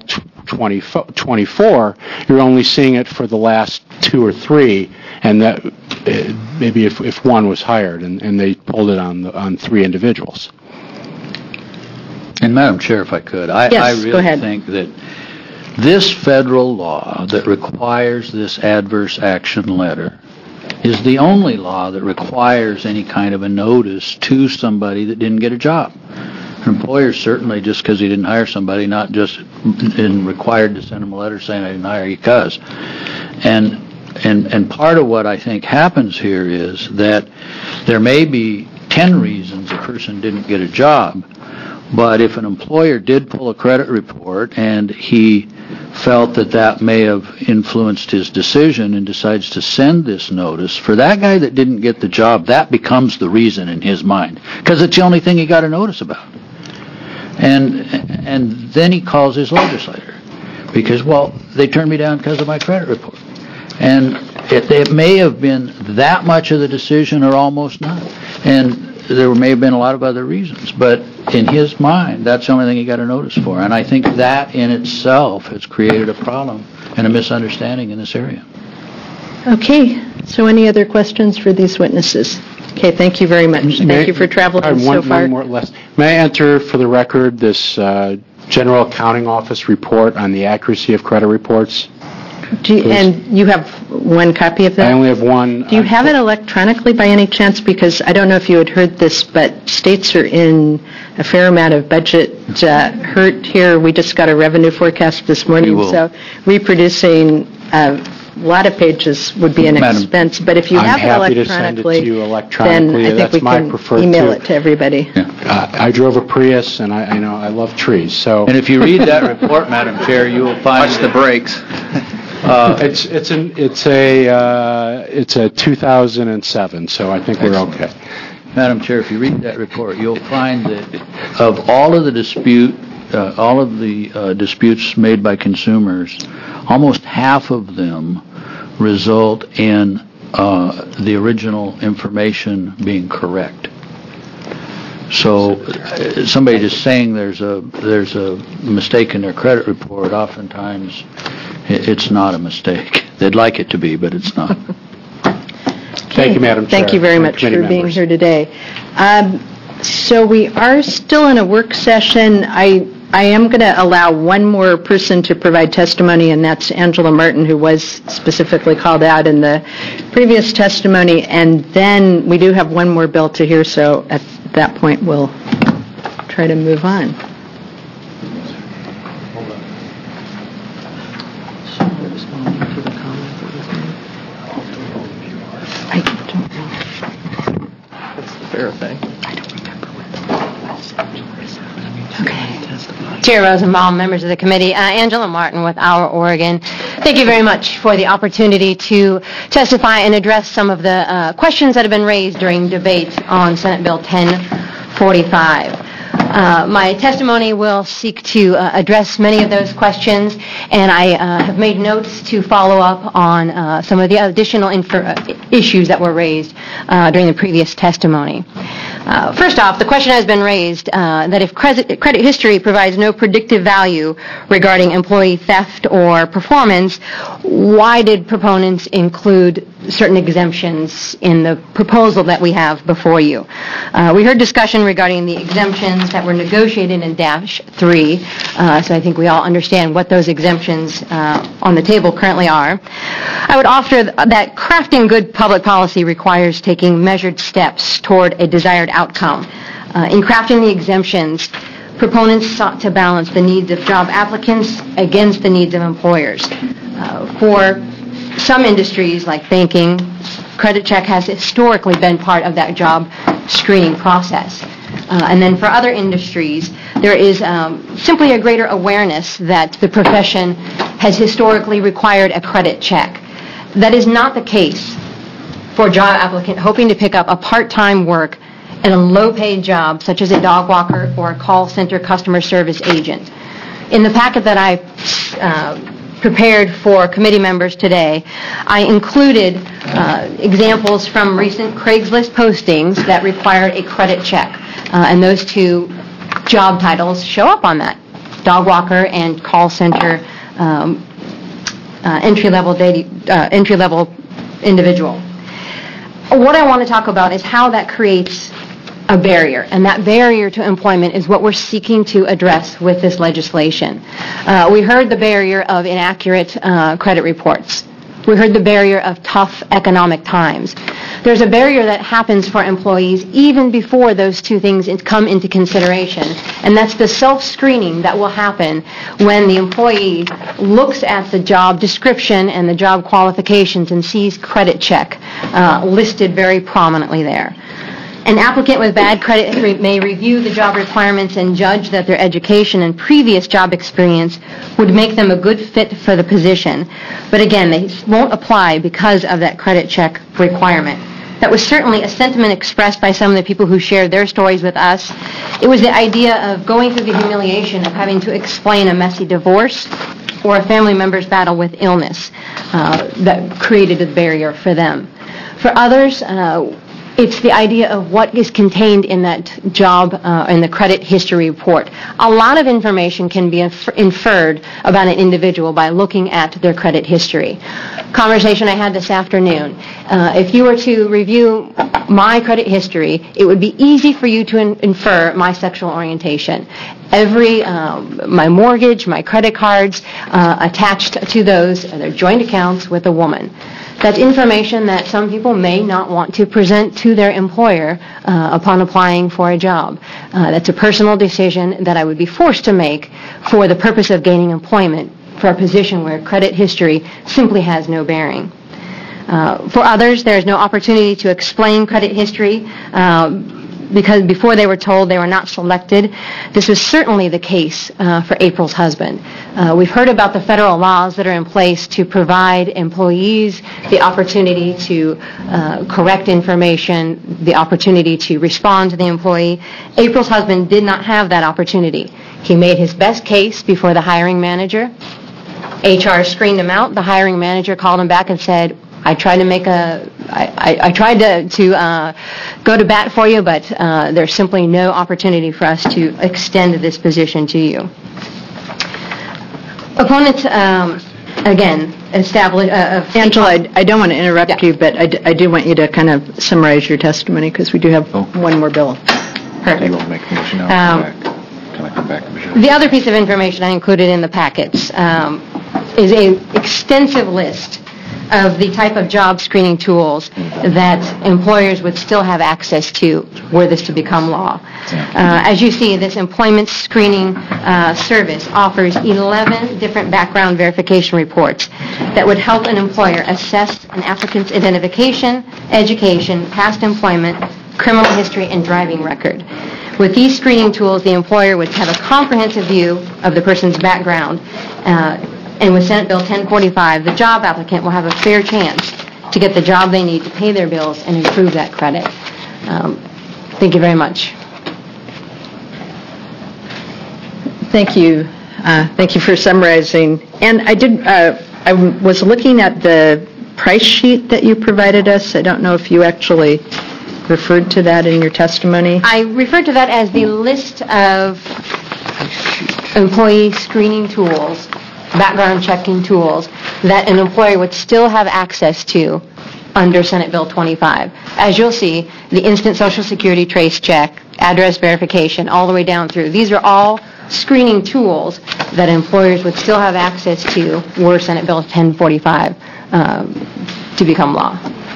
24. You're only seeing it for the last 2 or 3, and that maybe if one was hired and they pulled it on 3 individuals. And Madam Chair, if I could, I really think that this federal law that requires this adverse action letter is the only law that requires any kind of a notice to somebody that didn't get a job. An employer certainly, just because he didn't hire somebody, not just required to send them a letter saying I didn't hire you because. And part of what I think happens here is that there may be 10 reasons a person didn't get a job, but if an employer did pull a credit report and he felt that may have influenced his decision and decides to send this notice, for that guy that didn't get the job, that becomes the reason in his mind, because it's the only thing he got a notice about. And then he calls his legislator because, well, they turned me down because of my credit report. And it may have been that much of the decision or almost not. And there may have been a lot of other reasons, but in his mind, that's the only thing he got a notice for. And I think that in itself has created a problem and a misunderstanding in this area. Okay, so any other questions for these witnesses? Okay, thank you very much. Thank you for traveling so far. One more less. May I enter for the record this General Accounting Office report on the accuracy of credit reports? And you have one copy of that? I only have one. Do you have it electronically by any chance? Because I don't know if you had heard this, but states are in a fair amount of budget hurt here. We just got a revenue forecast this morning, so reproducing a lot of pages would be an expense. But if you have it electronically, then I think we can email it to everybody. I drove a Prius, and I love trees. So, and if you read that report, Madam Chair, you will find watch the brakes. It's a 2007, so I think we're okay. Madam Chair, if you read that report, you'll find that of all of the disputes made by consumers, almost half of them result in the original information being correct. So somebody just saying there's a mistake in their credit report, oftentimes it's not a mistake. They'd like it to be, but it's not. Thank you, Madam Chair. Thank you very much for being here today. So we are still in a work session. I am going to allow one more person to provide testimony, and that's Angela Martin, who was specifically called out in the previous testimony. And then we do have one more bill to hear, so at that point we'll try to move on. I don't know. That's the fair thing. I don't remember what the Okay. Chair Rosenbaum, members of the committee, Angela Martin with Our Oregon. Thank you very much for the opportunity to testify and address some of the questions that have been raised during debate on Senate Bill 1045. My testimony will seek to address many of those questions, and I have made notes to follow up on some of the additional issues that were raised during the previous testimony. First off, the question has been raised that if credit history provides no predictive value regarding employee theft or performance, why did proponents include certain exemptions in the proposal that we have before you? We heard discussion regarding the exemptions that were negotiated in Dash 3, so I think we all understand what those exemptions on the table currently are. I would offer that crafting good public policy requires taking measured steps toward a desired outcome. In crafting the exemptions, proponents sought to balance the needs of job applicants against the needs of employers. For some industries like banking, credit check has historically been part of that job screening process. And then for other industries, there is simply a greater awareness that the profession has historically required a credit check. That is not the case for a job applicant hoping to pick up a part-time work in a low-paid job such as a dog walker or a call center customer service agent. In the packet that I prepared for committee members today, I included examples from recent Craigslist postings that required a credit check. And those two job titles show up on that, dog walker and call center entry-level individual. What I want to talk about is how that creates a barrier, and that barrier to employment is what we're seeking to address with this legislation. We heard the barrier of inaccurate credit reports. We heard the barrier of tough economic times. There's a barrier that happens for employees even before those two things come into consideration, and that's the self-screening that will happen when the employee looks at the job description and the job qualifications and sees credit check listed very prominently there. An applicant with bad credit may review the job requirements and judge that their education and previous job experience would make them a good fit for the position. But again, they won't apply because of that credit check requirement. That was certainly a sentiment expressed by some of the people who shared their stories with us. It was the idea of going through the humiliation of having to explain a messy divorce or a family member's battle with illness that created a barrier for them. For others, It's the idea of what is contained in that job, in the credit history report. A lot of information can be inferred about an individual by looking at their credit history. Conversation I had this afternoon. If you were to review my credit history, it would be easy for you to infer my sexual orientation. My mortgage, my credit cards, attached to those, they're joint accounts with a woman. That's information that some people may not want to present to their employer upon applying for a job. That's a personal decision that I would be forced to make for the purpose of gaining employment for a position where credit history simply has no bearing. For others, there is no opportunity to explain credit history because before they were told they were not selected. This was certainly the case for April's husband. We've heard about the federal laws that are in place to provide employees the opportunity to correct information, the opportunity to respond to the employee. April's husband did not have that opportunity. He made his best case before the hiring manager. HR screened him out. The hiring manager called him back and said, I tried to go to bat for you, but there's simply no opportunity for us to extend this position to you. Opponents, again, establish... Angela, I don't want to interrupt you, but I do want you to kind of summarize your testimony because we do have one more bill. Perfect. You won't make a motion now. Can I come back, Michelle? The other piece of information I included in the packets is an extensive list of the type of job screening tools that employers would still have access to were this to become law. As you see, this employment screening service offers 11 different background verification reports that would help an employer assess an applicant's identification, education, past employment, criminal history, and driving record. With these screening tools, the employer would have a comprehensive view of the person's background. And with Senate Bill 1045, the job applicant will have a fair chance to get the job they need to pay their bills and improve that credit. Thank you very much. Thank you. Thank you for summarizing. And I was looking at the price sheet that you provided us. I don't know if you actually referred to that in your testimony. I referred to that as the list of employee screening tools, background checking tools, that an employer would still have access to under Senate Bill 25. As you'll see, the instant Social Security trace check, address verification, all the way down through. These are all screening tools that employers would still have access to were Senate Bill 1045 to become law.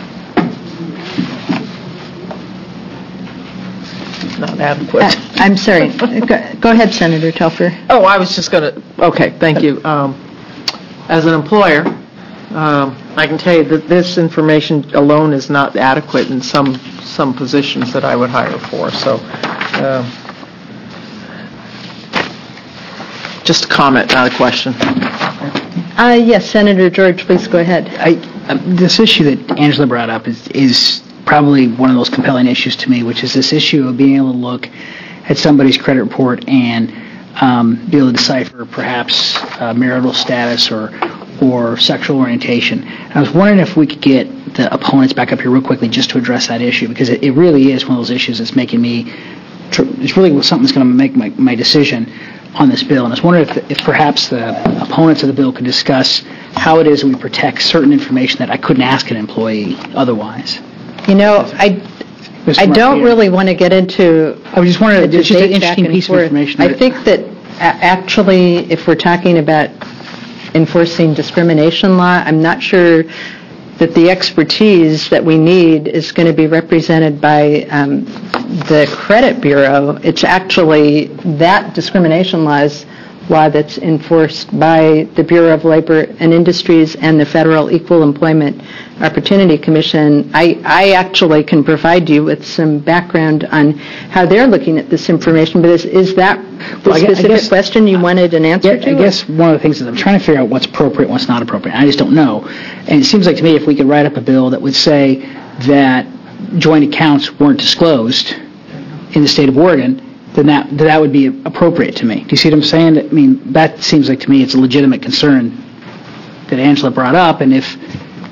Not adequate. I'm sorry. Go ahead, Senator Telfer. Oh, I was just going to... Okay, thank you. As an employer, I can tell you that this information alone is not adequate in some positions that I would hire for. So, just a comment, not a question. Yes, Senator George, please go ahead. This issue that Angela brought up is probably one of those compelling issues to me, which is this issue of being able to look at somebody's credit report and be able to decipher perhaps marital status or sexual orientation. I was wondering if we could get the opponents back up here real quickly just to address that issue, because it really is one of those issues that's making me, it's really something that's going to make my decision on this bill. And I was wondering if perhaps the opponents of the bill could discuss how it is that we protect certain information that I couldn't ask an employee otherwise. You know, I don't really want to get into... I was just wondering, it's just an interesting piece of information. I think that actually, if we're talking about enforcing discrimination law, I'm not sure that the expertise that we need is going to be represented by the Credit Bureau. It's actually that discrimination law that's enforced by the Bureau of Labor and Industries and the Federal Equal Employment Opportunity Commission. I actually can provide you with some background on how they're looking at this information, but is that the specific question you wanted an answer to? I guess one of the things is I'm trying to figure out what's appropriate and what's not appropriate. I just don't know. And it seems like to me if we could write up a bill that would say that joint accounts weren't disclosed in the state of Oregon, then that would be appropriate to me. Do you see what I'm saying? I mean, that seems like to me it's a legitimate concern that Angela brought up, and if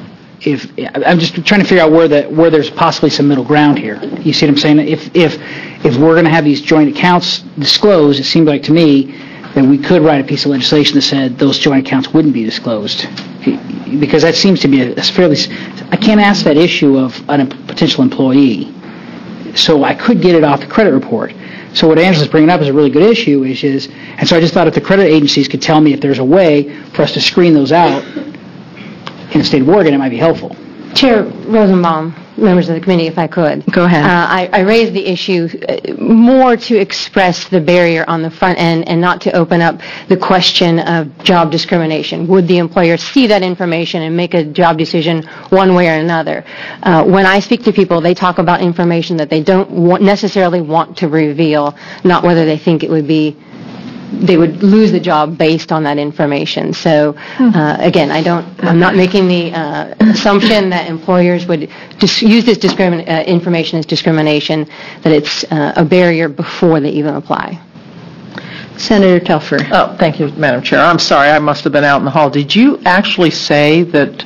I'm just trying to figure out where there's possibly some middle ground here. You see what I'm saying? If we're going to have these joint accounts disclosed, it seemed like to me that we could write a piece of legislation that said those joint accounts wouldn't be disclosed. Because that seems to be a fairly... I can't ask that issue of a potential employee. So I could get it off the credit report. So what Angela's bringing up is a really good issue, and so I just thought if the credit agencies could tell me if there's a way for us to screen those out in the state of Oregon, it might be helpful. Chair Rosenbaum, members of the committee, if I could. Go ahead. I raised the issue more to express the barrier on the front end and not to open up the question of job discrimination. Would the employer see that information and make a job decision one way or another? When I speak to people, they talk about information that they don't necessarily want to reveal, not whether they think they would lose the job based on that information. So, again, I'm not making the assumption that employers would use this information as discrimination, that it's a barrier before they even apply. Senator Telfer. Oh, thank you, Madam Chair. I'm sorry, I must have been out in the hall. Did you actually say that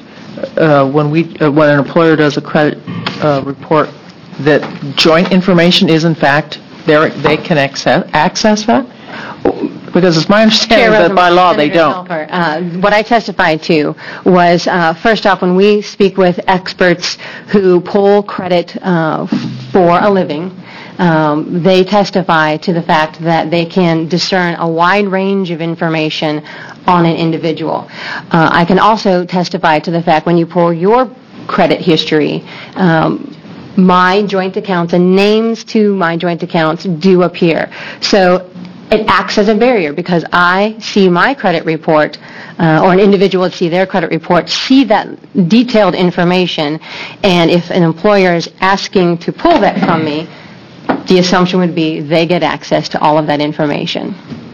when an employer does a credit report, that joint information is in fact they can access that? Because it's my understanding that by law they don't. What I testified to was, first off, when we speak with experts who pull credit for a living, they testify to the fact that they can discern a wide range of information on an individual. I can also testify to the fact when you pull your credit history, my joint accounts and names to my joint accounts do appear. So it acts as a barrier because I see my credit report, or an individual would see their credit report, see that detailed information, and if an employer is asking to pull that from me, the assumption would be they get access to all of that information.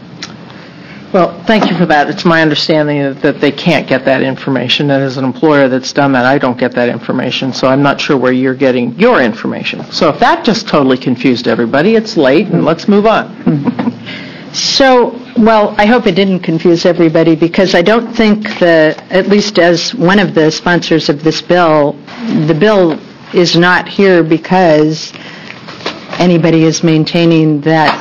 Well, thank you for that. It's my understanding that they can't get that information, and as an employer that's done that, I don't get that information, so I'm not sure where you're getting your information. So if that just totally confused everybody, it's late, and let's move on. So, well, I hope it didn't confuse everybody, because I don't think at least as one of the sponsors of this bill, the bill is not here because anybody is maintaining that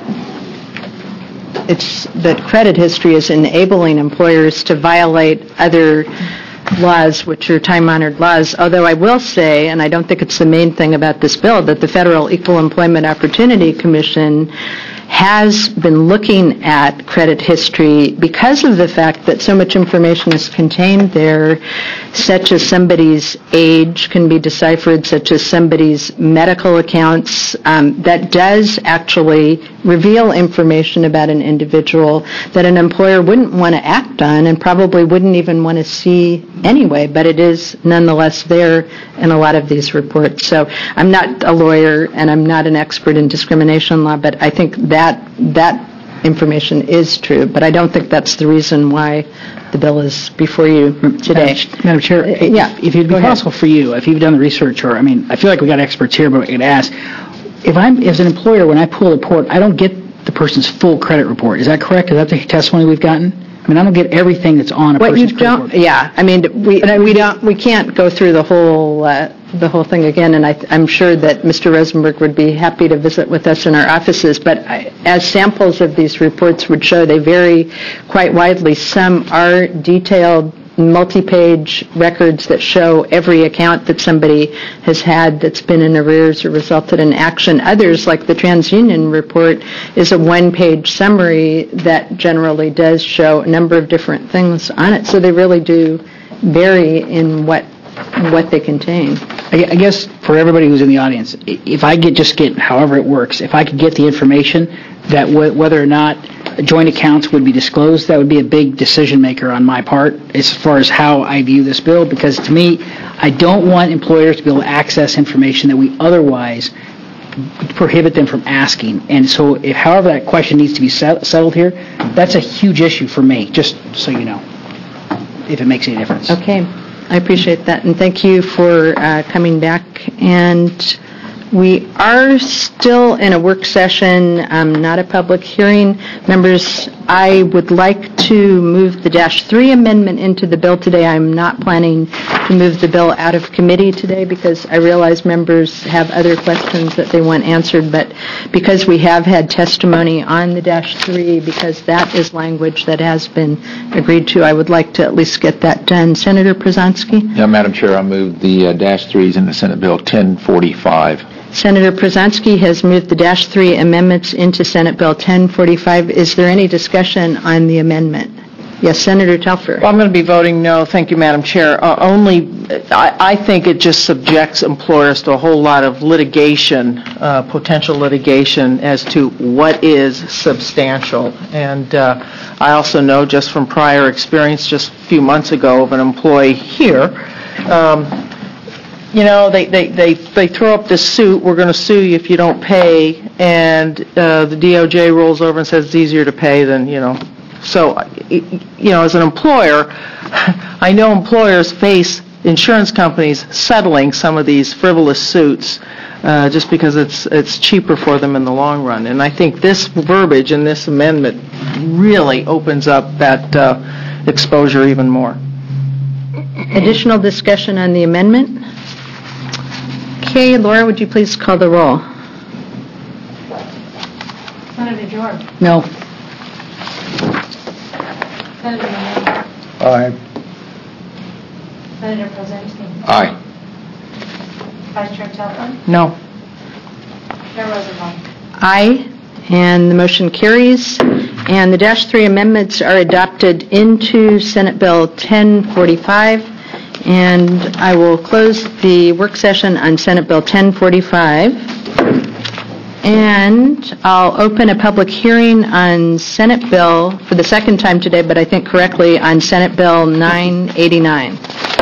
credit history is enabling employers to violate other laws, which are time-honored laws. Although I will say, and I don't think it's the main thing about this bill, that the Federal Equal Employment Opportunity Commission has been looking at credit history because of the fact that so much information is contained there, such as somebody's age can be deciphered, such as somebody's medical accounts, that does actually reveal information about an individual that an employer wouldn't want to act on and probably wouldn't even want to see anyway, but it is nonetheless there in a lot of these reports. So I'm not a lawyer and I'm not an expert in discrimination law, but I think that information is true, but I don't think that's the reason why the bill is before you today. Madam Chair, if it'd be possible for you, if you've done the research, or I feel like we got experts here, but we could ask, if I'm as an employer, when I pull a report, I don't get the person's full credit report. Is that correct? Is that the testimony we've gotten? I mean, I don't get everything that's on a person's credit report. Yeah, I mean, we can't go through the whole thing again, and I'm sure that Mr. Rosenberg would be happy to visit with us in our offices, but as samples of these reports would show, they vary quite widely. Some are detailed multi-page records that show every account that somebody has had that's been in arrears or resulted in action. Others, like the TransUnion report, is a one-page summary that generally does show a number of different things on it. So they really do vary in what they contain. I guess for everybody who's in the audience, if I just get however it works, if I could get the information that whether or not joint accounts would be disclosed, that would be a big decision maker on my part as far as how I view this bill, because to me, I don't want employers to be able to access information that we otherwise prohibit them from asking. And so however that question needs to be settled here, that's a huge issue for me, just so you know, if it makes any difference. Okay. I appreciate that, and thank you for coming back. And we are still in a work session, not a public hearing. Members I would like to move the -3 amendment into the bill today. I'm not planning to move the bill out of committee today because I realize members have other questions that they want answered, but because we have had testimony on the -3, because that is language that has been agreed to, I would like to at least get that done. Senator Przanski? Yeah, Madam Chair, I move the -3s into Senate Bill 1045. Senator Przanski has moved the -3 amendments into Senate Bill 1045. Is there any discussion on the amendment? Yes, Senator Telfer. Well, I'm going to be voting no. Thank you, Madam Chair. I think it just subjects employers to a whole lot of litigation, potential litigation, as to what is substantial. And I also know just from prior experience just a few months ago of an employee here, they throw up this suit, we're going to sue you if you don't pay, and the DOJ rolls over and says it's easier to pay than, So, as an employer, I know employers face insurance companies settling some of these frivolous suits just because it's cheaper for them in the long run. And I think this verbiage in this amendment really opens up that exposure even more. Additional discussion on the amendment? Okay, Laura, would you please call the roll? Senator George. No. Senator Mann. Aye. Senator Przanski. Aye. Vice Chair Telfer. No. Chair Rosenbaum. Aye, and the motion carries. And the -3 amendments are adopted into Senate Bill 1045. And I will close the work session on Senate Bill 1045. And I'll open a public hearing on Senate Bill, for the second time today, but I think correctly, on Senate Bill 989.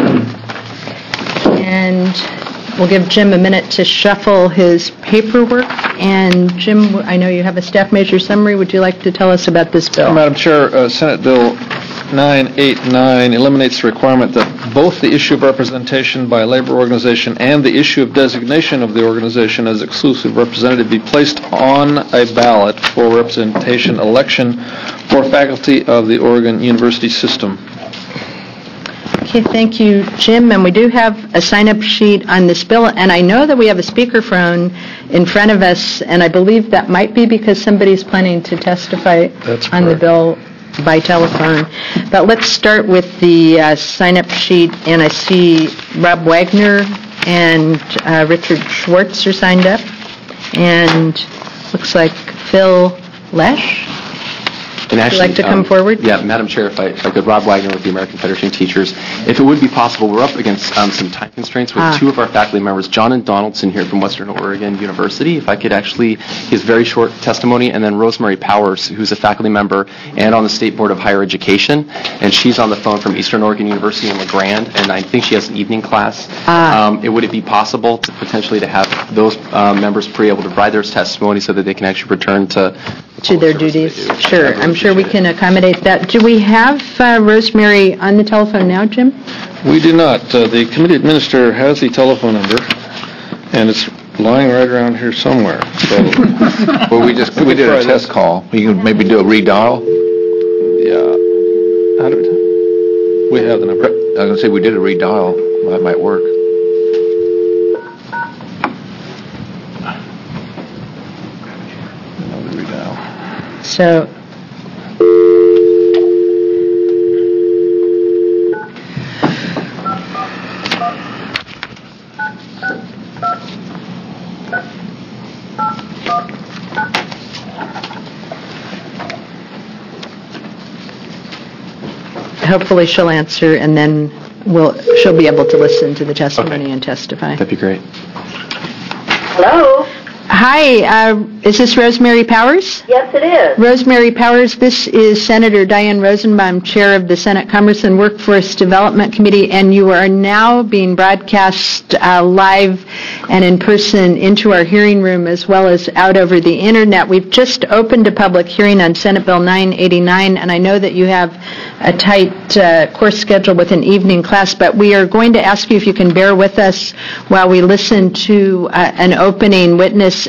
And we'll give Jim a minute to shuffle his paperwork. And Jim, I know you have a staff measure summary. Would you like to tell us about this bill? Madam Chair, Senate Bill 989 eliminates the requirement that both the issue of representation by a labor organization and the issue of designation of the organization as exclusive representative be placed on a ballot for representation election for faculty of the Oregon University system. Okay, thank you, Jim. And we do have a sign-up sheet on this bill, and I know that we have a speakerphone in front of us, and I believe that might be because somebody's planning to testify on the bill by telephone. But let's start with the sign-up sheet, and I see Rob Wagner and Richard Schwartz are signed up, and looks like Phil Lesh. And Would you like to come forward? Yeah, Madam Chair, if I could, Rob Wagner with the American Federation of Teachers. If it would be possible, we're up against some time constraints with two of our faculty members, John and Donaldson here from Western Oregon University. If I could actually, his very short testimony, and then Rosemary Powers, who's a faculty member and on the State Board of Higher Education, and she's on the phone from Eastern Oregon University in La Grande, and I think she has an evening class. Would it be possible to potentially to have those members be able to provide their testimony so that they can actually return to their duties? Sure, I'm sure we can accommodate that. Do we have Rosemary on the telephone now, Jim? We do not. The committee administrator has the telephone number, and it's lying right around here somewhere. So, well, we did a test call. We can maybe do a redial. Yeah. How do we have the number? I was going to say we did a redial. Well, that might work. So, hopefully she'll answer, and then she'll be able to listen to the testimony and testify. That'd be great. Hello? Hi, is this Rosemary Powers? Yes, it is. Rosemary Powers, this is Senator Diane Rosenbaum, Chair of the Senate Commerce and Workforce Development Committee, and you are now being broadcast live and in person into our hearing room as well as out over the Internet. We've just opened a public hearing on Senate Bill 989, and I know that you have a tight course schedule with an evening class, but we are going to ask you if you can bear with us while we listen to an opening witness,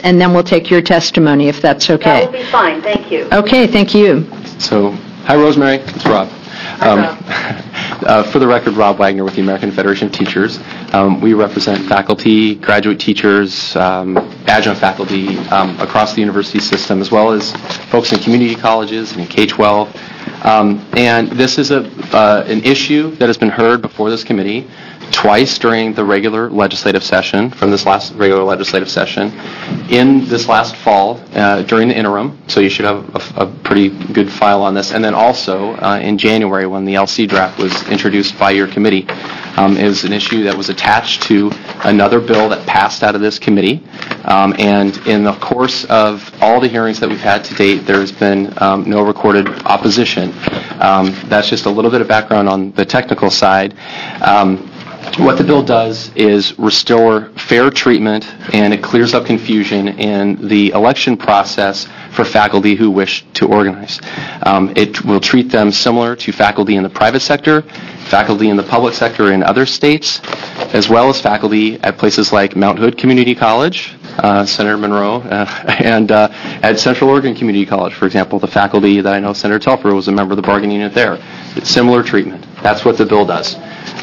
and then we'll take your testimony, if that's okay. That will be fine. Thank you. Okay, thank you. So, hi, Rosemary. It's Rob. For the record, Rob Wagner with the American Federation of Teachers. We represent faculty, graduate teachers, adjunct faculty across the university system, as well as folks in community colleges and in K-12. And this is an issue that has been heard before this committee twice during the regular legislative session, from this last regular legislative session, in this last fall during the interim, so you should have a pretty good file on this, and then also in January when the LC draft was introduced by your committee. It was an issue that was attached to another bill that passed out of this committee, and in the course of all the hearings that we've had to date, there's been no recorded opposition. That's just a little bit of background on the technical side. What the bill does is restore fair treatment, and it clears up confusion in the election process for faculty who wish to organize. It will treat them similar to faculty in the private sector, faculty in the public sector in other states, as well as faculty at places like Mount Hood Community College, Senator Monroe, and at Central Oregon Community College, for example, the faculty that I know Senator Telfer was a member of the bargaining unit there. It's similar treatment. That's what the bill does.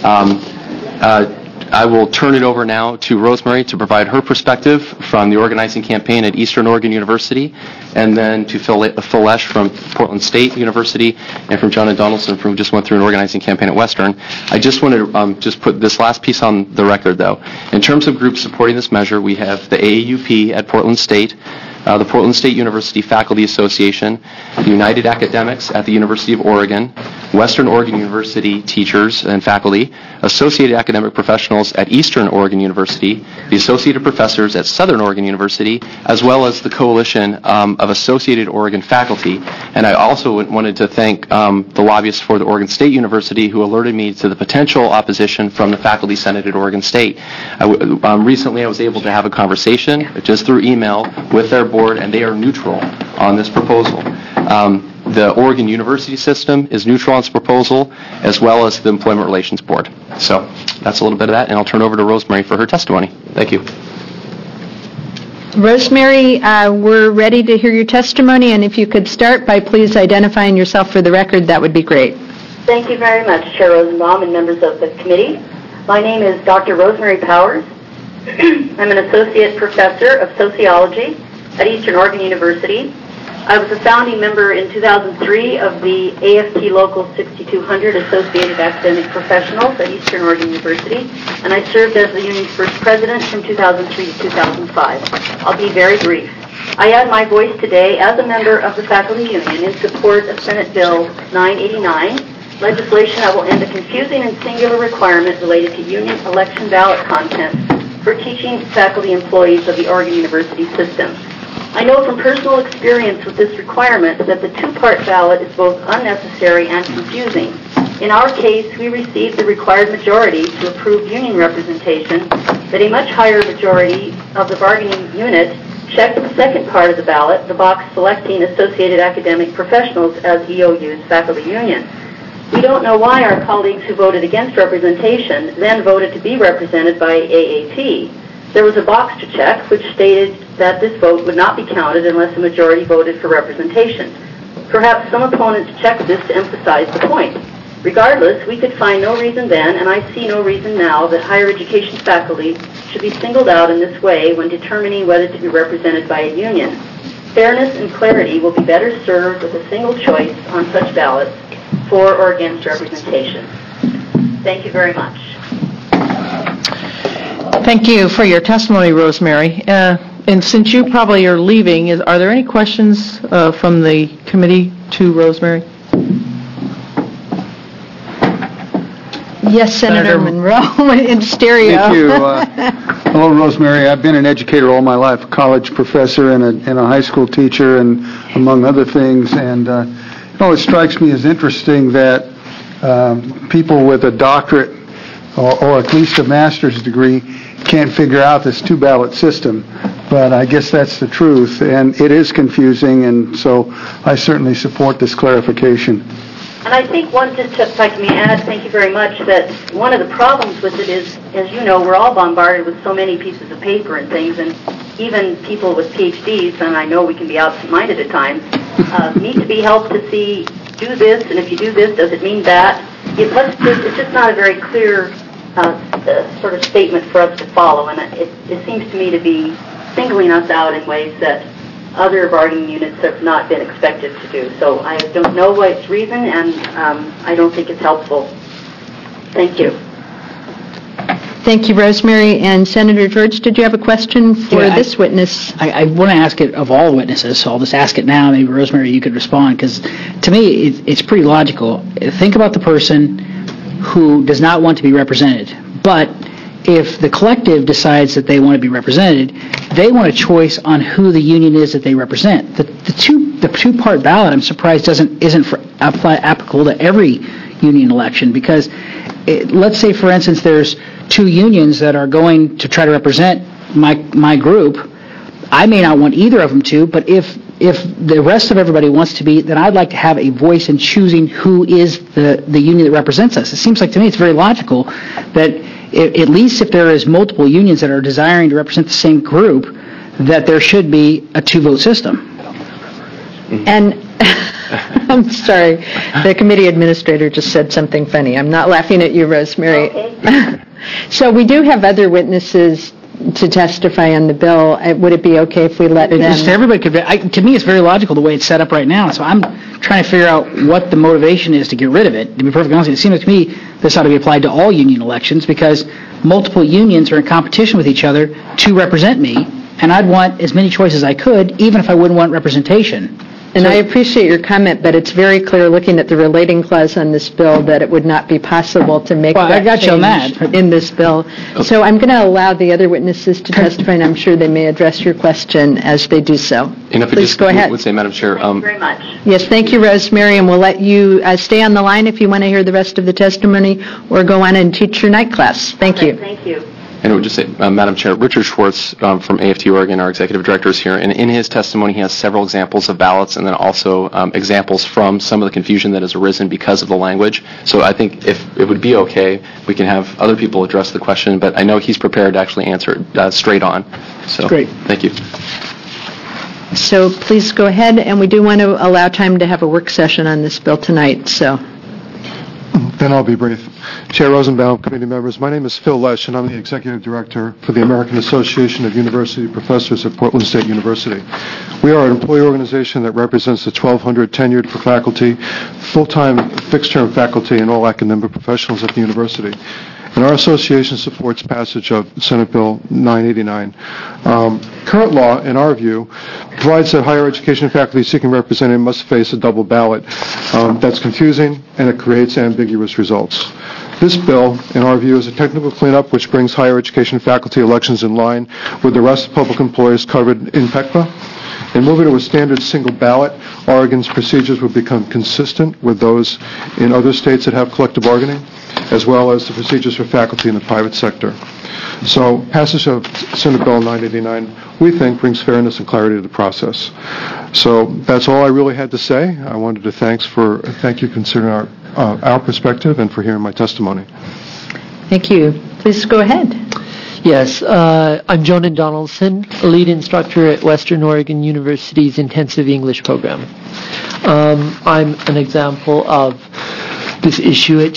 I will turn it over now to Rosemary to provide her perspective from the organizing campaign at Eastern Oregon University, and then to Phil Lesh from Portland State University, and from John and Donaldson, who just went through an organizing campaign at Western. I just want to just put this last piece on the record, though. In terms of groups supporting this measure, we have the AAUP at Portland State, the Portland State University Faculty Association, the United Academics at the University of Oregon, Western Oregon University teachers and faculty, Associated Academic Professionals at Eastern Oregon University, the Associated Professors at Southern Oregon University, as well as the Coalition of Associated Oregon Faculty. And I also wanted to thank the lobbyists for the Oregon State University who alerted me to the potential opposition from the Faculty Senate at Oregon State. Recently I was able to have a conversation just through email with their board, and they are neutral on this proposal. The Oregon University system is neutral on this proposal, as well as the Employment Relations Board. So that's a little bit of that, and I'll turn over to Rosemary for her testimony. Thank you. Rosemary, we're ready to hear your testimony, and if you could start by please identifying yourself for the record, that would be great. Thank you very much, Chair Rosenbaum and members of the committee. My name is Dr. Rosemary Powers. I'm an associate professor of sociology at Eastern Oregon University. I was a founding member in 2003 of the AFT Local 6200 Associated Academic Professionals at Eastern Oregon University, and I served as the union's first president from 2003 to 2005. I'll be very brief. I add my voice today as a member of the faculty union in support of Senate Bill 989, legislation that will end a confusing and singular requirement related to union election ballot content for teaching faculty employees of the Oregon University system. I know from personal experience with this requirement that the two-part ballot is both unnecessary and confusing. In our case, we received the required majority to approve union representation, but a much higher majority of the bargaining unit checked the second part of the ballot, the box selecting Associated Academic Professionals as EOU's faculty union. We don't know why our colleagues who voted against representation then voted to be represented by AAT. There was a box to check which stated that this vote would not be counted unless a majority voted for representation. Perhaps some opponents checked this to emphasize the point. Regardless, we could find no reason then, and I see no reason now, that higher education faculty should be singled out in this way when determining whether to be represented by a union. Fairness and clarity will be better served with a single choice on such ballots for or against representation. Thank you very much. Thank you for your testimony, Rosemary. And since you probably are leaving, are there any questions from the committee to Rosemary? Yes, Senator Monroe, in stereo. Thank you. Hello, Rosemary. I've been an educator all my life, a college professor and a high school teacher, and among other things. And it always strikes me as interesting that people with a doctorate or at least a master's degree can't figure out this two-ballot system. But I guess that's the truth, and it is confusing, and so I certainly support this clarification. And I think if I can add, thank you very much, that one of the problems with it is, as you know, we're all bombarded with so many pieces of paper and things, and even people with PhDs, and I know we can be absent-minded at times, need to be helped to see, do this, and if you do this, does it mean that? It's just not a very clear sort of statement for us to follow, and it seems to me to be singling us out in ways that other bargaining units have not been expected to do. So I don't know what its reason, and I don't think it's helpful. Thank you. Thank you, Rosemary. And Senator George, did you have a question for this witness? I want to ask it of all witnesses, so I'll just ask it now. Maybe, Rosemary, you could respond, because to me, it's pretty logical. Think about the person who does not want to be represented, but if the collective decides that they want to be represented, they want a choice on who the union is that they represent. The two-part ballot, I'm surprised, isn't applicable to every union election, because let's say, for instance, there's two unions that are going to try to represent my group. I may not want either of them to, but if the rest of everybody wants to be, then I'd like to have a voice in choosing who is the union that represents us. It seems like to me it's very logical that at least if there is multiple unions that are desiring to represent the same group, that there should be a two-vote system. And I'm sorry, the committee administrator just said something funny. I'm not laughing at you, Rosemary. Okay. So we do have other witnesses to testify on the bill. Would it be okay if we let them? Just everybody could. To me, it's very logical the way it's set up right now. So I'm trying to figure out what the motivation is to get rid of it. To be perfectly honest, it seems to me this ought to be applied to all union elections, because multiple unions are in competition with each other to represent me, and I'd want as many choices as I could, even if I wouldn't want representation. And I appreciate your comment, but it's very clear, looking at the relating clause on this bill, that it would not be possible to make that change in this bill. Okay. So I'm going to allow the other witnesses to testify, and I'm sure they may address your question as they do so. And if Please go ahead. Would say, Madam Chair. Thank you very much. Yes, thank you, Rosemary, and we'll let you stay on the line if you want to hear the rest of the testimony, or go on and teach your night class. Thank you. Thank you. And it would just say, Madam Chair, Richard Schwartz from AFT Oregon, our executive director, is here. And in his testimony, he has several examples of ballots, and then also examples from some of the confusion that has arisen because of the language. So I think if it would be okay, we can have other people address the question, but I know he's prepared to actually answer it straight on. So, great. Thank you. So please go ahead, and we do want to allow time to have a work session on this bill tonight. So. Then I'll be brief. Chair Rosenbaum, committee members, my name is Phil Lesh, and I'm the Executive Director for the American Association of University Professors at Portland State University. We are an employee organization that represents the 1,200 tenured faculty, full-time, fixed-term faculty, and all academic professionals at the university. And our association supports passage of Senate Bill 989. Current law, in our view, provides that higher education faculty seeking representative must face a double ballot. That's confusing, and it creates ambiguous results. This bill, in our view, is a technical cleanup which brings higher education faculty elections in line with the rest of public employees covered in PECFA. In moving to a standard single ballot, Oregon's procedures would become consistent with those in other states that have collective bargaining, as well as the procedures for faculty in the private sector. So passage of Senate Bill 989, we think, brings fairness and clarity to the process. So that's all I really had to say. I wanted to thank you considering our perspective and for hearing my testimony. Thank you. Please go ahead. Yes, I'm Jonan Donaldson, a lead instructor at Western Oregon University's Intensive English program. I'm an example of this issue. It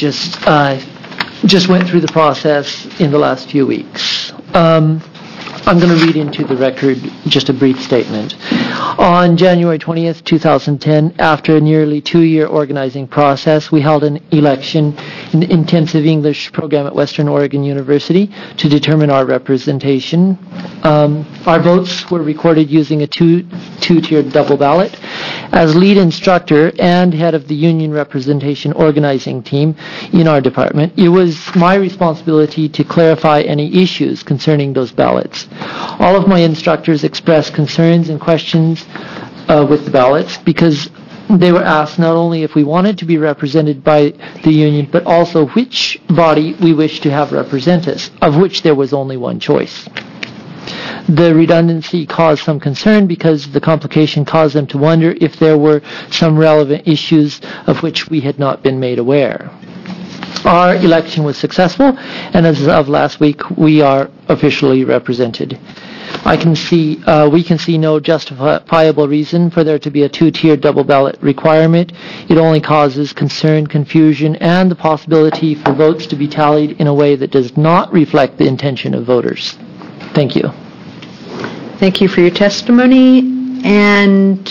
just went through the process in the last few weeks. I'm going to read into the record just a brief statement. On January 20th, 2010, after a nearly 2-year organizing process, we held an election in the Intensive English program at Western Oregon University to determine our representation. Our votes were recorded using a two-tiered double ballot. As lead instructor and head of the union representation organizing team in our department, it was my responsibility to clarify any issues concerning those ballots. All of my instructors expressed concerns and questions with the ballots because they were asked not only if we wanted to be represented by the union, but also which body we wished to have represent us, of which there was only one choice. The redundancy caused some concern because the complication caused them to wonder if there were some relevant issues of which we had not been made aware. Our election was successful, and as of last week, we are officially represented. We can see no justifiable reason for there to be a two-tier double ballot requirement. It only causes concern, confusion, and the possibility for votes to be tallied in a way that does not reflect the intention of voters. Thank you. Thank you for your testimony. And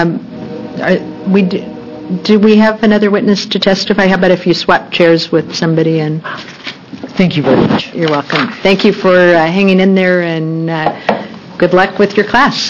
do we have another witness to testify? How about if you swap chairs with somebody? And thank you very much. You're welcome. Thank you for hanging in there, and good luck with your class.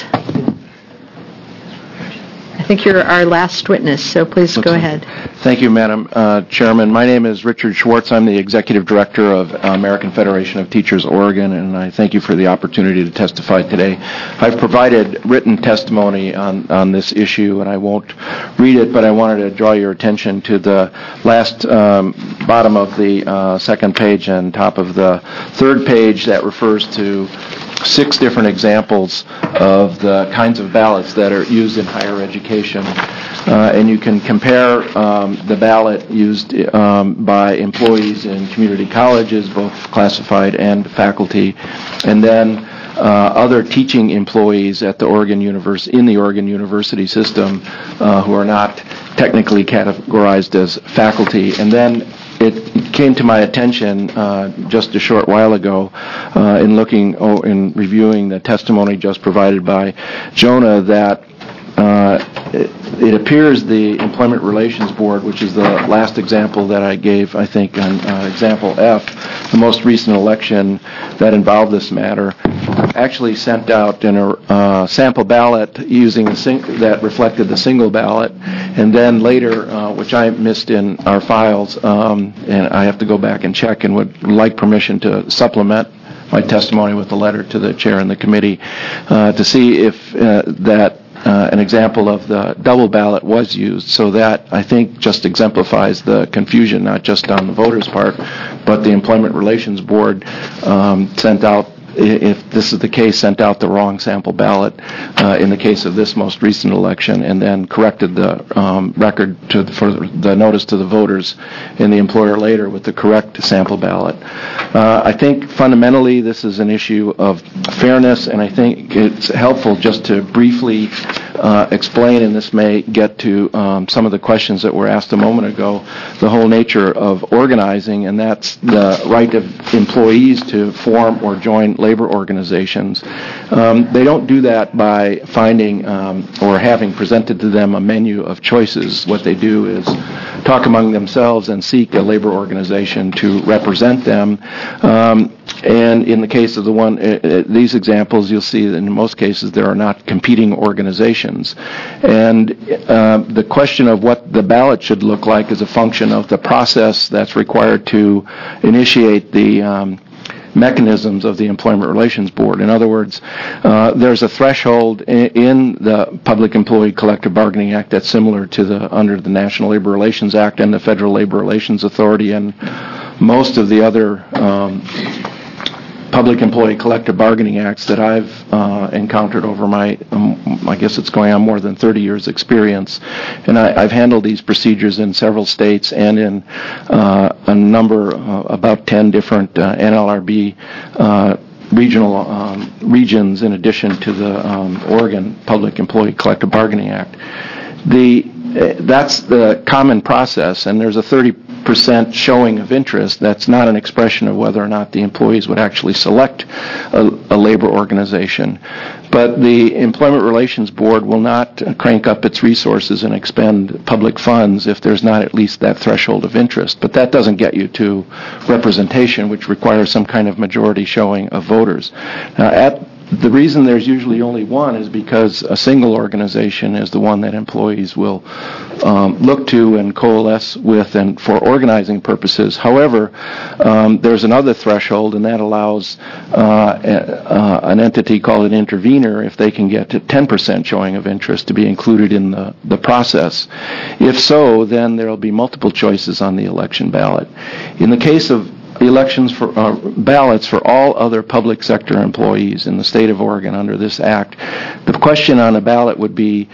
I think you're our last witness, so please go ahead. Thank you, Madam Chairman. My name is Richard Schwartz. I'm the Executive Director of American Federation of Teachers Oregon, and I thank you for the opportunity to testify today. I've provided written testimony on this issue, and I won't read it, but I wanted to draw your attention to the last bottom of the second page and top of the third page that refers to 6 different examples of the kinds of ballots that are used in higher education. And you can compare the ballot used by employees in community colleges, both classified and faculty, and then other teaching employees at the Oregon University system who are not technically categorized as faculty. And then it came to my attention just a short while ago in reviewing the testimony just provided by Jonah that it appears the Employment Relations Board, which is the last example that I gave, I think, on example F, the most recent election that involved this matter, actually sent out a sample ballot that reflected the single ballot, and then later, which I missed in our files, and I have to go back and check and would like permission to supplement my testimony with a letter to the chair and the committee to see if an example of the double ballot was used. So that, I think, just exemplifies the confusion, not just on the voters' part, but the Employment Relations Board sent out, if this is the case, sent out the wrong sample ballot in the case of this most recent election, and then corrected the record for the notice to the voters and the employer later with the correct sample ballot. I think fundamentally this is an issue of fairness, and I think it's helpful just to briefly explain, and this may get to some of the questions that were asked a moment ago, the whole nature of organizing, and that's the right of employees to form or join labor organizations. They don't do that by finding or having presented to them a menu of choices. What they do is talk among themselves and seek a labor organization to represent them. And in the case of these examples, you'll see that in most cases there are not competing organizations. And the question of what the ballot should look like is a function of the process that's required to initiate the mechanisms of the Employment Relations Board. In other words, there's a threshold in the Public Employee Collective Bargaining Act that's similar to under the National Labor Relations Act and the Federal Labor Relations Authority and most of the other Public Employee Collective Bargaining Acts that I've encountered over my, I guess it's going on more than 30 years experience. And I've handled these procedures in several states and in a number, about 10 different NLRB regions in addition to the Oregon Public Employee Collective Bargaining Act. That's the common process, and there's a 30% showing of interest. That's not an expression of whether or not the employees would actually select a labor organization. But the Employment Relations Board will not crank up its resources and expend public funds if there's not at least that threshold of interest. But that doesn't get you to representation, which requires some kind of majority showing of voters. Now, the reason there's usually only one is because a single organization is the one that employees will look to and coalesce with and for organizing purposes. However, there's another threshold, and that allows an entity called an intervener, if they can get to 10% showing of interest, to be included in the process. If so, then there will be multiple choices on the election ballot. In the case of elections for ballots for all other public sector employees in the state of Oregon under this act, the question on a ballot would be,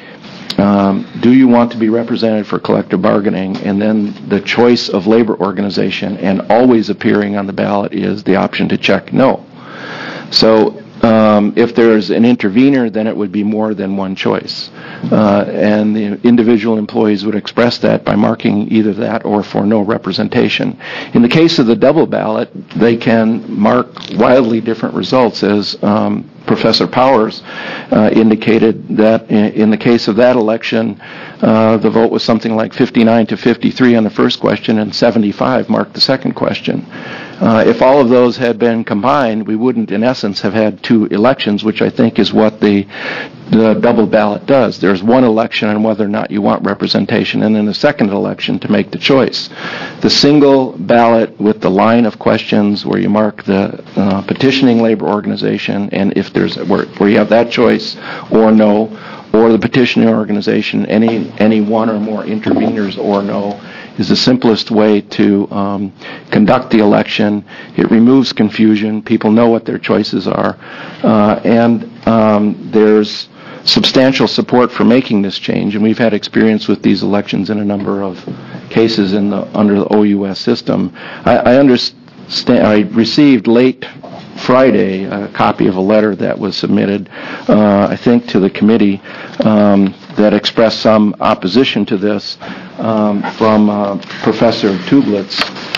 do you want to be represented for collective bargaining? And then the choice of labor organization, and always appearing on the ballot, is the option to check no. So if there's an intervener, then it would be more than one choice. And the individual employees would express that by marking either that or for no representation. In the case of the double ballot, they can mark wildly different results, as Professor Powers indicated that in the case of that election, the vote was something like 59 to 53 on the first question and 75 marked the second question. If all of those had been combined, we wouldn't, in essence, have had two elections, which I think is what the double ballot does. There's one election on whether or not you want representation, and then the second election to make the choice. The single ballot with the line of questions where you mark the petitioning labor organization, and if there's where you have that choice or no, or the petitioning organization, any one or more interveners or no, is the simplest way to conduct the election. It removes confusion. People know what their choices are. And there's substantial support for making this change, and we've had experience with these elections in a number of cases under the OUS system. I understand. I received late Friday a copy of a letter that was submitted, I think, to the committee that expressed some opposition to this from Professor Tublitz.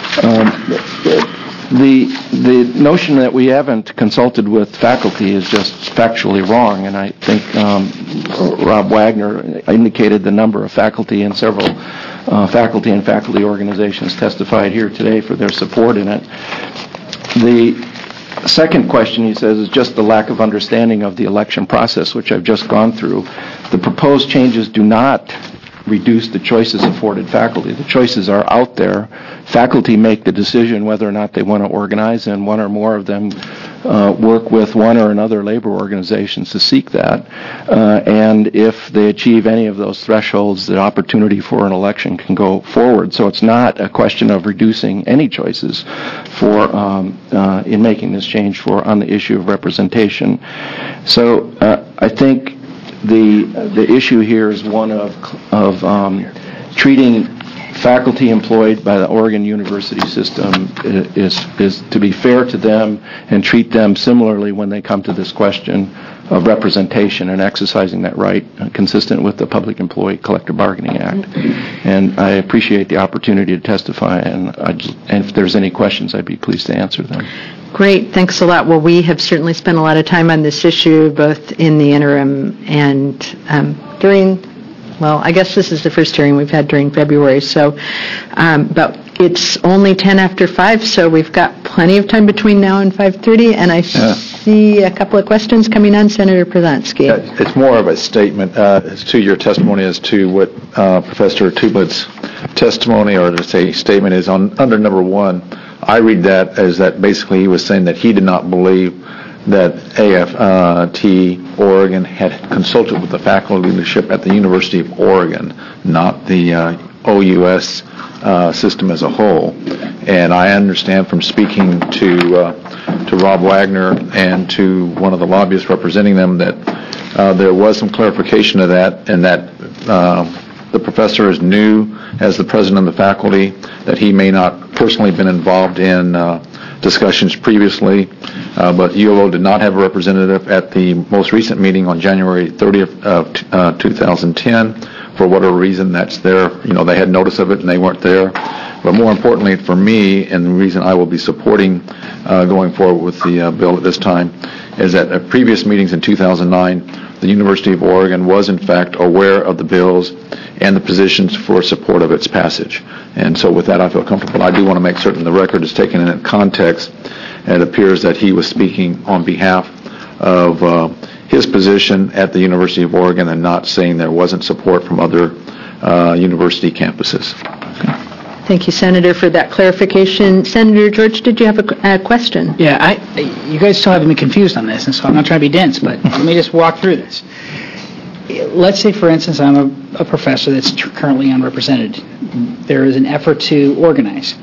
The notion that we haven't consulted with faculty is just factually wrong, and I think Rob Wagner indicated the number of faculty and several faculty and faculty organizations testified here today for their support in it. The second question, he says, is just the lack of understanding of the election process, which I've just gone through. The proposed changes do not reduce the choices afforded faculty. The choices are out there. Faculty make the decision whether or not they want to organize, and one or more of them work with one or another labor organizations to seek that. And if they achieve any of those thresholds, the opportunity for an election can go forward. So it's not a question of reducing any choices for in making this change on the issue of representation. So I think the issue here is one of treating faculty employed by the Oregon University system is to be fair to them and treat them similarly when they come to this question of representation and exercising that right consistent with the Public Employee Collective Bargaining Act. And I appreciate the opportunity to testify, and if there's any questions, I'd be pleased to answer them. Great. Thanks a lot. Well, we have certainly spent a lot of time on this issue, both in the interim and I guess this is the first hearing we've had during February. So, but it's only 10 after 5, so we've got plenty of time between now and 5:30, and I see a couple of questions coming on. Senator Przansky. It's more of a statement as to your testimony as to what Professor Tublitz's testimony or statement is on under number 1. I read that as that basically he was saying that he did not believe that AFT Oregon had consulted with the faculty leadership at the University of Oregon, not the OUS system as a whole. And I understand from speaking to Rob Wagner and to one of the lobbyists representing them that there was some clarification of that, and that the professor is new as the president of the faculty, that he may not personally been involved in discussions previously, but ULO did not have a representative at the most recent meeting on January 30th of 2010. For whatever reason, that's there. They had notice of it and they weren't there. But more importantly for me, and the reason I will be supporting going forward with the bill at this time, is that at previous meetings in 2009, the University of Oregon was in fact aware of the bills and the positions for support of its passage. And so with that, I feel comfortable. I do want to make certain the record is taken in context, and it appears that he was speaking on behalf of his position at the University of Oregon and not saying there wasn't support from other university campuses. Thank you, Senator, for that clarification. Senator George, did you have a question? Yeah, you guys still have me confused on this, and so I'm not trying to be dense, but let me just walk through this. Let's say, for instance, I'm a professor that's currently unrepresented. There is an effort to organize.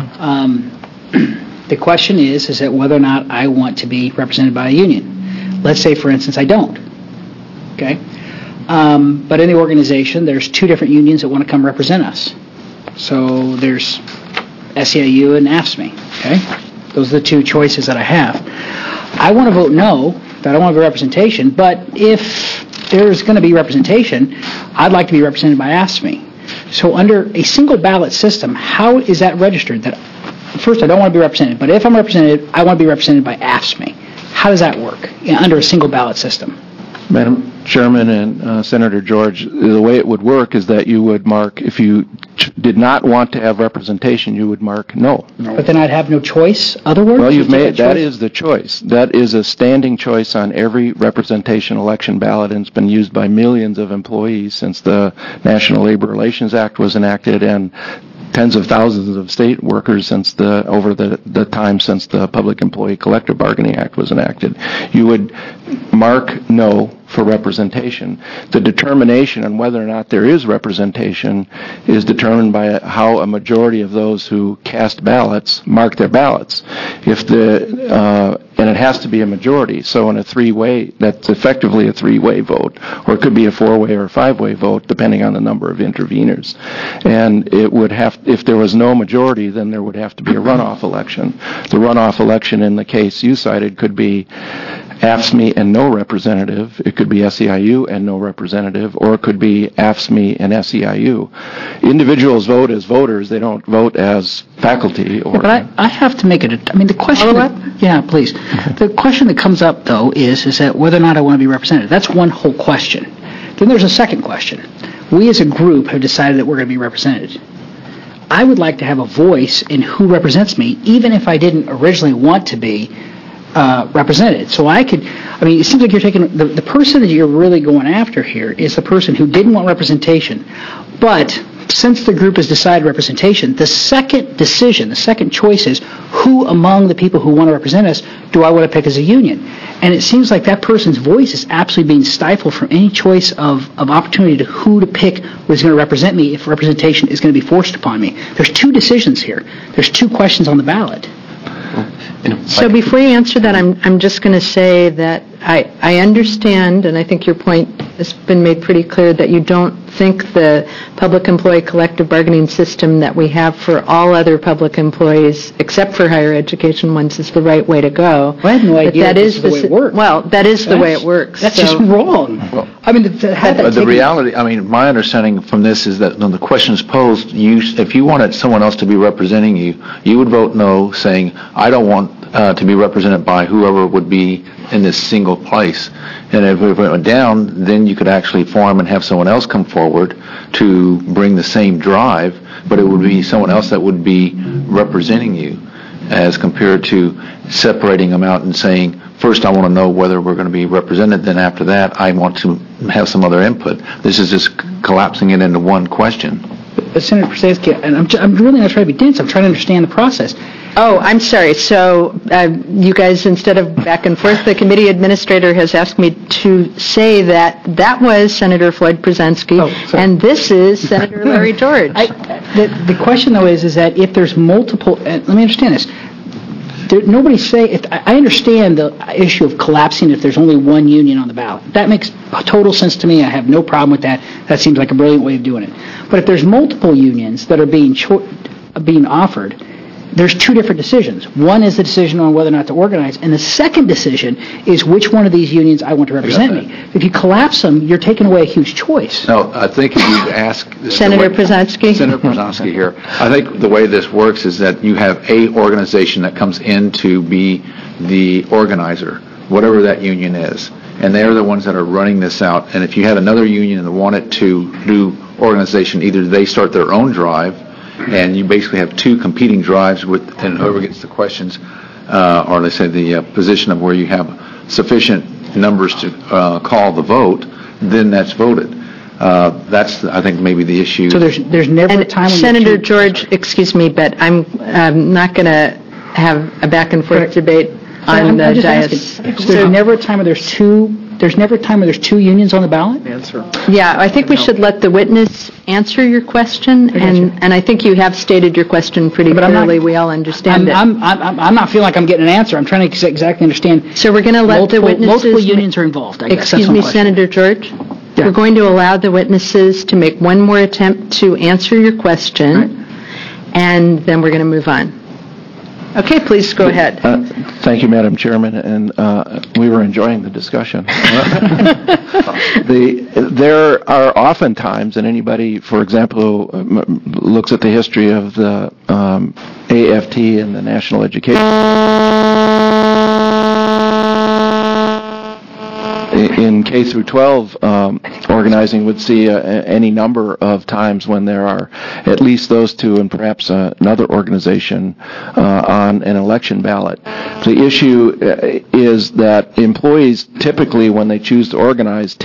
The question is that whether or not I want to be represented by a union. Let's say, for instance, I don't. Okay? But in the organization, there's two different unions that want to come represent us. So there's SEIU and AFSCME, okay? Those are the two choices that I have. I want to vote no, that I don't want to be representation, but if there's going to be representation, I'd like to be represented by AFSCME. So under a single ballot system, how is that registered? That first, I don't want to be represented, but if I'm represented, I want to be represented by AFSCME. How does that work under a single ballot system? Madam Chairman and Senator George, the way it would work is that you would mark, if you did not want to have representation, you would mark no. But then I'd have no choice, other words? Well, you've made, that is the choice. That is a standing choice on every representation election ballot, and it's been used by millions of employees since the National Labor Relations Act was enacted, and tens of thousands of state workers since over the time since the Public Employee Collective Bargaining Act was enacted. You would mark no for representation. The determination on whether or not there is representation is determined by how a majority of those who cast ballots mark their ballots. And it has to be a majority. So in a three-way, that's effectively a three-way vote, or it could be a four-way or a five-way vote, depending on the number of interveners. And it would have, if there was no majority, then there would have to be a runoff election. The runoff election in the case you cited could be AFSCME and no representative. It could be SEIU and no representative, or it could be AFSCME and SEIU. Individuals vote as voters. They don't vote as faculty. Or but I have to make it. I mean, the question. Yeah, please. The question that comes up though is that whether or not I want to be represented. That's one whole question. Then there's a second question. We as a group have decided that we're going to be represented. I would like to have a voice in who represents me, even if I didn't originally want to be represented. So it seems like you're taking, the person that you're really going after here is the person who didn't want representation. But since the group has decided representation, the second decision, the second choice is who among the people who want to represent us do I want to pick as a union? And it seems like that person's voice is absolutely being stifled from any choice of opportunity to who to pick who's going to represent me if representation is going to be forced upon me. There's two decisions here. There's two questions on the ballot. So before you answer that, I'm just going to say that I understand, and I think your point has been made pretty clear, that you don't think the public employee collective bargaining system that we have for all other public employees, except for higher education ones, is the right way to go. I have no idea that is the way it works. Well, that is the way it works. That's just wrong. Well, the reality, my understanding from this is that when the question is posed, if you wanted someone else to be representing you, you would vote no, saying, I don't want to be represented by whoever would be in this single place. And if it went down, then you could actually form and have someone else come forward to bring the same drive, but it would be someone else that would be representing you, as compared to separating them out and saying, first I want to know whether we're going to be represented, then after that I want to have some other input. This is just collapsing it into one question. But Senator Prasevsky, and I'm really not trying to be dense, I'm trying to understand the process. Oh, I'm sorry. So you guys, instead of back and forth, the committee administrator has asked me to say that was Senator Floyd Prasevsky, and this is Senator Larry George. The question, though, is that if there's multiple, let me understand this. I understand the issue of collapsing if there's only one union on the ballot. That makes total sense to me. I have no problem with that. That seems like a brilliant way of doing it. But if there's multiple unions that are being offered, there's two different decisions. One is the decision on whether or not to organize, and the second decision is which one of these unions I want to represent me. If you collapse them, you're taking away a huge choice. No, I think if you ask Senator Prasevsky here, I think the way this works is that you have a organization that comes in to be the organizer, whatever that union is, and they're the ones that are running this out. And if you have another union that wanted to do organization, either they start their own drive, and you basically have two competing drives and whoever gets the questions, or they say the position of where you have sufficient numbers to call the vote, then that's voted. That's, I think, maybe the issue. So there's never a time when Senator George, excuse me, but I'm not going to have a back and forth debate on the dais. So there's never a time where there's two. There's never a time where there's two unions on the ballot? Yeah, I think we should let the witness answer your question, and I think you have stated your question pretty clearly. We all understand it. I'm not feeling like I'm getting an answer. I'm trying to exactly understand. So we're going to let the witnesses... Multiple unions are involved, I guess. Excuse me, Senator George? We're going to allow the witnesses to make one more attempt to answer your question, and then we're going to move on. Okay, please go ahead. Thank you, Madam Chairman, and we were enjoying the discussion. There are often times, and anybody, for example, looks at the history of the AFT and the National Education in K through 12 organizing would see any number of times when there are at least those two and perhaps another organization on an election ballot. The issue is that employees typically, when they choose to organize,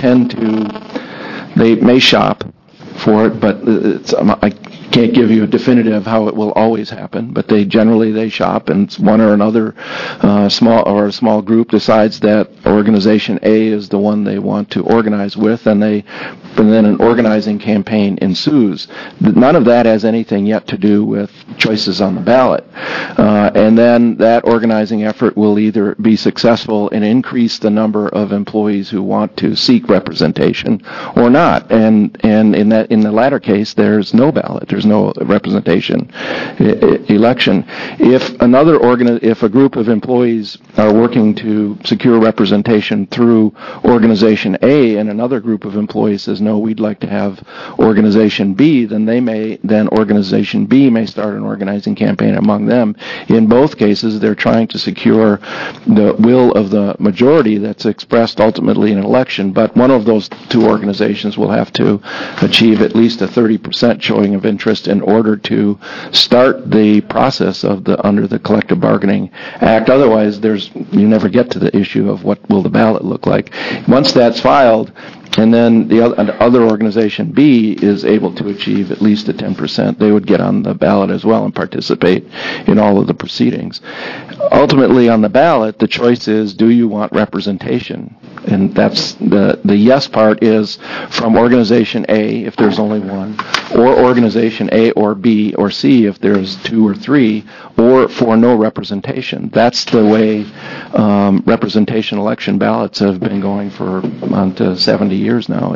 they may shop for it, but I can't give you a definitive how it will always happen, but they shop, and one or another small group decides that organization A is the one they want to organize with, and then an organizing campaign ensues. None of that has anything yet to do with choices on the ballot. And then that organizing effort will either be successful and increase the number of employees who want to seek representation or not. And in the latter case, there's no ballot. There's no representation election. If a group of employees are working to secure representation through organization A, and another group of employees says, no, we'd like to have organization B, then organization B may start an organizing campaign among them. In both cases, they're trying to secure the will of the majority that's expressed ultimately in an election, but one of those two organizations will have to achieve at least a 30% showing of interest in order to start the process under the Collective Bargaining Act. Otherwise, you never get to the issue of what will the ballot look like. Once that's filed, and then the other organization B is able to achieve at least a 10%, they would get on the ballot as well and participate in all of the proceedings. Ultimately, on the ballot, the choice is, do you want representation? And that's the yes part is from organization A, if there's only one, or organization A or B or C, if there's two or three, or for no representation. That's the way representation election ballots have been going for on to 70 years now.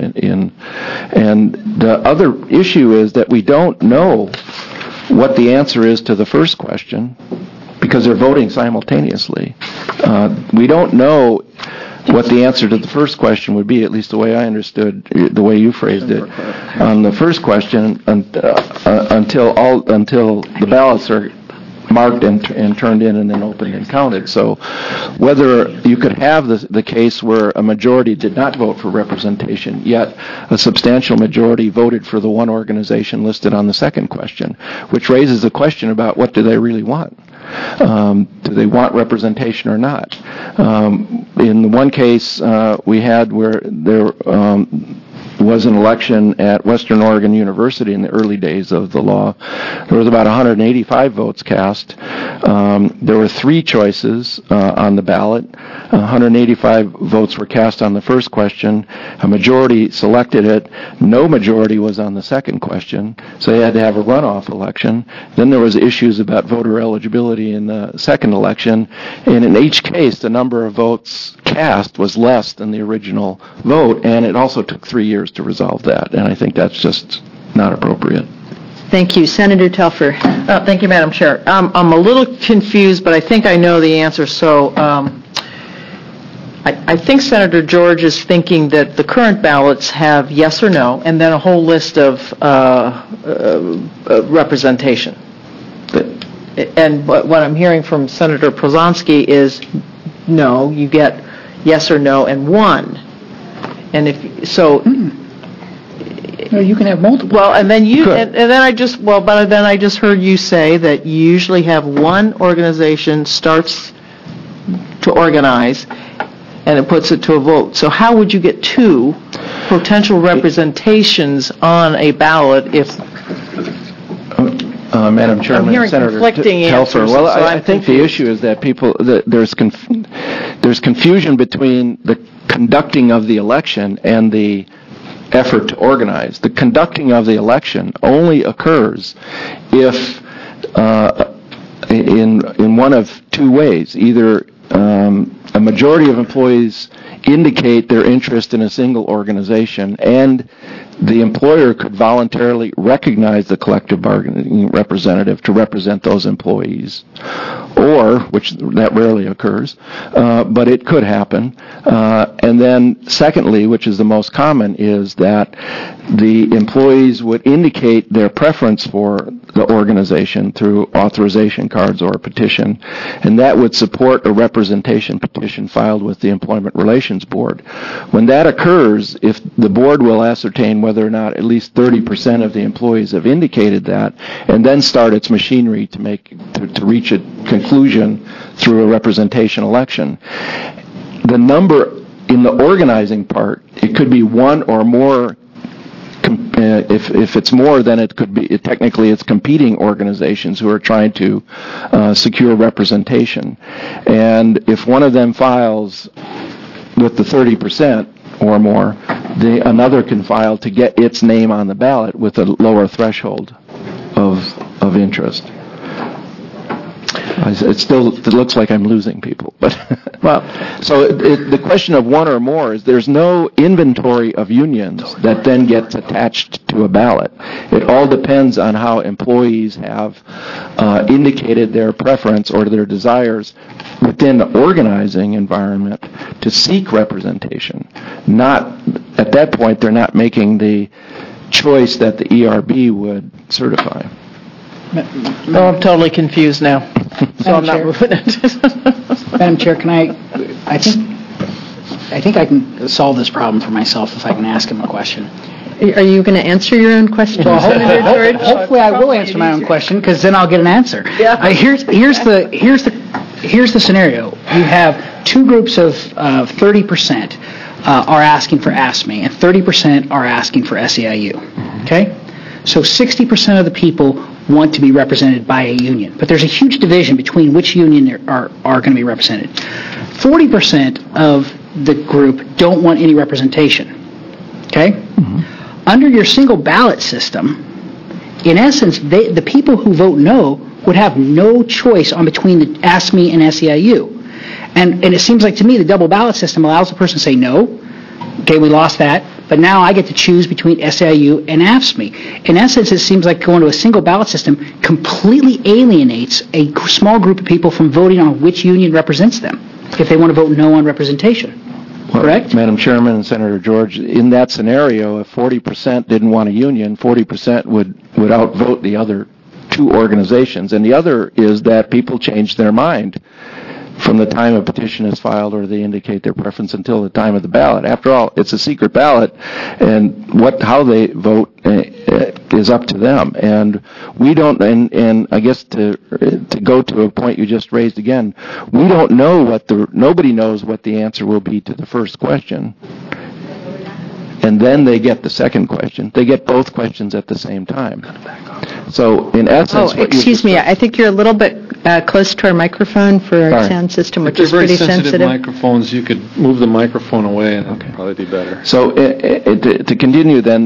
And the other issue is that we don't know what the answer is to the first question because they're voting simultaneously. We don't know what the answer to the first question would be, at least the way I understood the way you phrased it on the first question, until the ballots are marked and turned in and then opened and counted. So whether you could have the case where a majority did not vote for representation, yet a substantial majority voted for the one organization listed on the second question, which raises a question about what do they really want. Do they want representation or not? In the one case we had where there was an election at Western Oregon University in the early days of the law. There was about 185 votes cast. There were three choices on the ballot. 185 votes were cast on the first question. A majority selected it. No majority was on the second question, so they had to have a runoff election. Then there was issues about voter eligibility in the second election, and in each case the number of votes cast was less than the original vote, and it also took 3 years to resolve that, and I think that's just not appropriate. Thank you. Senator Telfer. Thank you, Madam Chair. I'm a little confused, but I think I know the answer. So I think Senator George is thinking that the current ballots have yes or no, and then a whole list of representation. And what I'm hearing from Senator Prozanski is no, you get yes or no and one. And if so, no, you can have multiple. Well, and then I just heard you say that you usually have one organization starts to organize, and it puts it to a vote. So how would you get two potential representations on a ballot if? Madam Chairman, I'm hearing Senator conflicting Telfer. answers. Well, so I think the issue is that there's confusion between the conducting of the election and the effort to organize. The conducting of the election only occurs if in one of two ways. Either a majority of employees indicate their interest in a single organization, and the employer could voluntarily recognize the collective bargaining representative to represent those employees, or, which that rarely occurs, but it could happen. And then secondly, which is the most common, is that the employees would indicate their preference for the organization through authorization cards or a petition, and that would support a representation petition filed with the Employment Relations Board. When that occurs, if the board will ascertain whether or not at least 30% of the employees have indicated that, and then start its machinery to reach a conclusion through a representation election. The number in the organizing part, it could be one or more. If it's more, then it could be technically it's competing organizations who are trying to secure representation. And if one of them files with the 30% or more, another can file to get its name on the ballot with a lower threshold of interest. It looks like I'm losing people, but so the question of one or more is there's no inventory of unions that then gets attached to a ballot. It all depends on how employees have indicated their preference or their desires within the organizing environment to seek representation. Not at that point, they're not making the choice that the ERB would certify. Oh, I'm totally confused now. So I'm not moving it. Madam Chair, I think I can solve this problem for myself if I can ask him a question. Are you going to answer your own question, Senator George? Hopefully I will answer my own question, because then I'll get an answer. Yeah. Here's the scenario. You have two groups of 30% are asking for AFSCME, and 30% are asking for SEIU. Okay? So 60% of the people want to be represented by a union. But there's a huge division between which union are going to be represented. 40% of the group don't want any representation. Okay? Mm-hmm. Under your single ballot system, in essence, the people who vote no would have no choice on between the AFSCME and SEIU. And it seems like to me the double ballot system allows the person to say no. Okay, we lost that. But now I get to choose between SEIU and AFSCME. In essence, it seems like going to a single ballot system completely alienates a small group of people from voting on which union represents them if they want to vote no on representation. Correct? Madam Chairman and Senator George, in that scenario, if 40% didn't want a union, 40% would outvote the other two organizations. And the other is that people change their mind from the time a petition is filed or they indicate their preference until the time of the ballot. After all, it's a secret ballot, and how they vote is up to them. And we don't, and I guess to go to a point you just raised again, we don't know nobody knows what the answer will be to the first question. And then they get the second question. They get both questions at the same time. So, in essence... Oh, excuse me. I think you're a little bit close to our microphone for our sound system, which is pretty sensitive. Microphones, you could move the microphone away and it would probably be better. So, to continue then,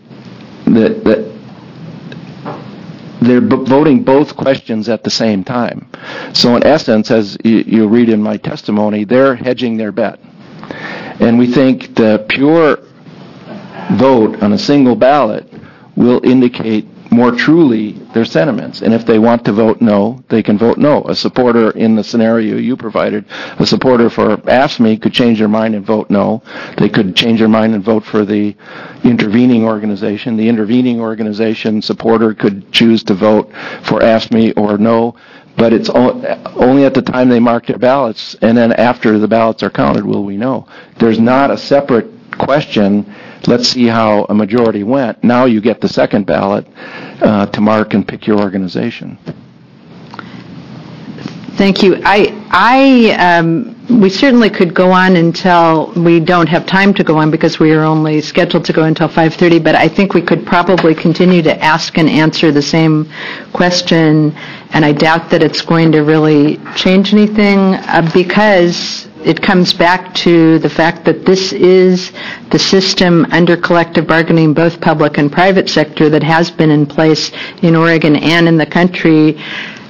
they're voting both questions at the same time. So, in essence, as you read in my testimony, they're hedging their bet. And we think the pure vote on a single ballot will indicate more truly their sentiments. And if they want to vote no, they can vote no. A supporter in the scenario you provided, a supporter for AFSCME could change their mind and vote no. They could change their mind and vote for the intervening organization. The intervening organization supporter could choose to vote for AFSCME or no. But it's only at the time they mark their ballots, and then after the ballots are counted will we know. There's not a separate question, let's see how a majority went. Now you get the second ballot to mark and pick your organization. Thank you. We certainly could go on until we don't have time to go on because we are only scheduled to go until 5:30, but I think we could probably continue to ask and answer the same question, and I doubt that it's going to really change anything because it comes back to the fact that this is the system under collective bargaining, both public and private sector, that has been in place in Oregon and in the country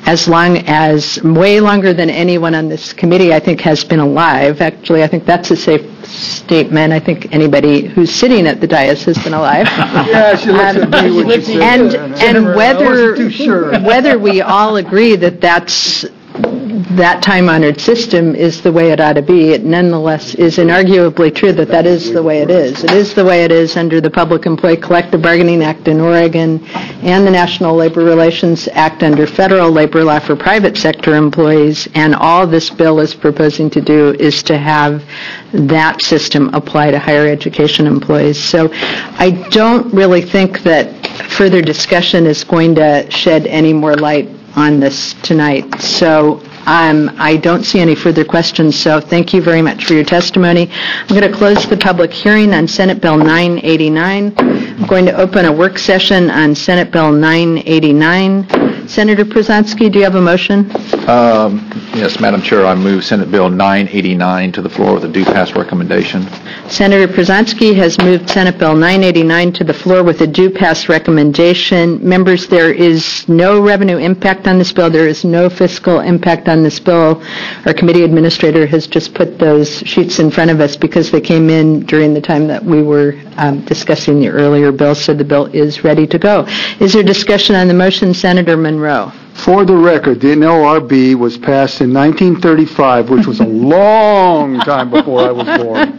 way longer than anyone on this committee, I think, has been alive. Actually, I think that's a safe statement. I think anybody who's sitting at the dais has been alive. Yeah, she looks at me when she says that. And whether whether we all agree that that time-honored system is the way it ought to be, it nonetheless is inarguably true that that is the way it is. It is the way it is under the Public Employee Collective Bargaining Act in Oregon and the National Labor Relations Act under federal labor law for private sector employees, and all this bill is proposing to do is to have that system apply to higher education employees. So I don't really think that further discussion is going to shed any more light on this tonight. So I don't see any further questions, so thank you very much for your testimony. I'm going to close the public hearing on Senate Bill 989. I'm going to open a work session on Senate Bill 989. Senator Przanski, do you have a motion? Yes, Madam Chair, I move Senate Bill 989 to the floor with a due pass recommendation. Senator Przanski has moved Senate Bill 989 to the floor with a due pass recommendation. Members, there is no revenue impact on this bill. There is no fiscal impact on this bill. Our committee administrator has just put those sheets in front of us because they came in during the time that we were discussing the earlier bill, so the bill is ready to go. Is there discussion on the motion? Senator Monroe. For the record, the NLRB was passed in 1935, which was a long time before I was born.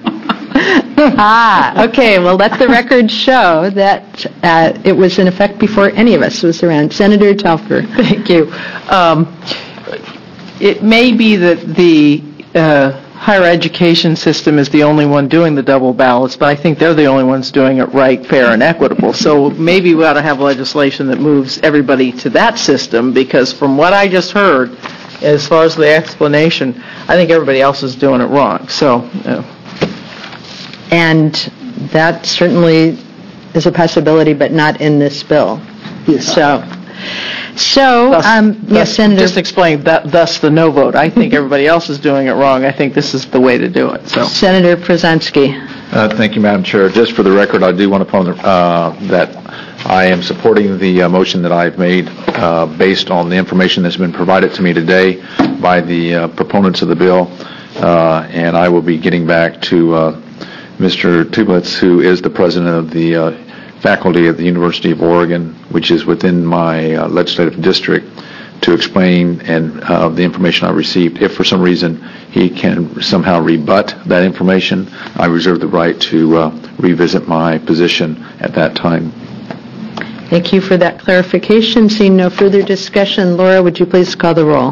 Okay. Well, let the record show that it was in effect before any of us was around. Senator Telfer. Thank you. It may be that the higher education system is the only one doing the double ballots, but I think they're the only ones doing it right, fair, and equitable. So maybe we ought to have legislation that moves everybody to that system, because from what I just heard, as far as the explanation, I think everybody else is doing it wrong. So, and that certainly is a possibility, but not in this bill. Yes. Yes, Senator. Just explain that. Thus, the no vote. I think everybody else is doing it wrong. I think this is the way to do it. So, Senator Przanski. Thank you, Madam Chair. Just for the record, I do want to point that I am supporting the motion that I've made based on the information that's been provided to me today by the proponents of the bill, and I will be getting back to Mr. Tublitz, who is the president of the faculty at the University of Oregon, which is within my legislative district, to explain and the information I received. If for some reason he can somehow rebut that information, I reserve the right to revisit my position at that time. Thank you for that clarification. Seeing no further discussion, Laura, would you please call the roll?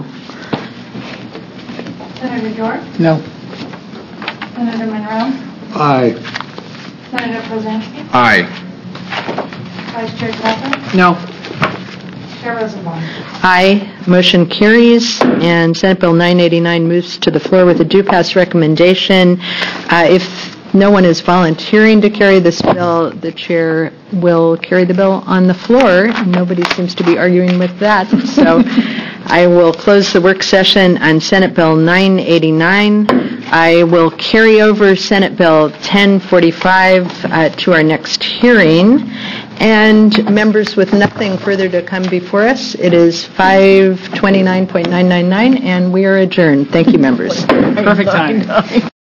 Senator York? No. Senator Monroe? Aye. Senator Przanski? Aye. Vice Chair Telfer? No. Chair Rosenbaum? Aye. Motion carries, and Senate Bill 989 moves to the floor with a due pass recommendation. If no one is volunteering to carry this bill, the chair will carry the bill on the floor. Nobody seems to be arguing with that, so I will close the work session on Senate Bill 989. I will carry over Senate Bill 1045 to our next hearing. And members, with nothing further to come before us, it is 5:29.999, and we are adjourned. Thank you, members. Perfect time.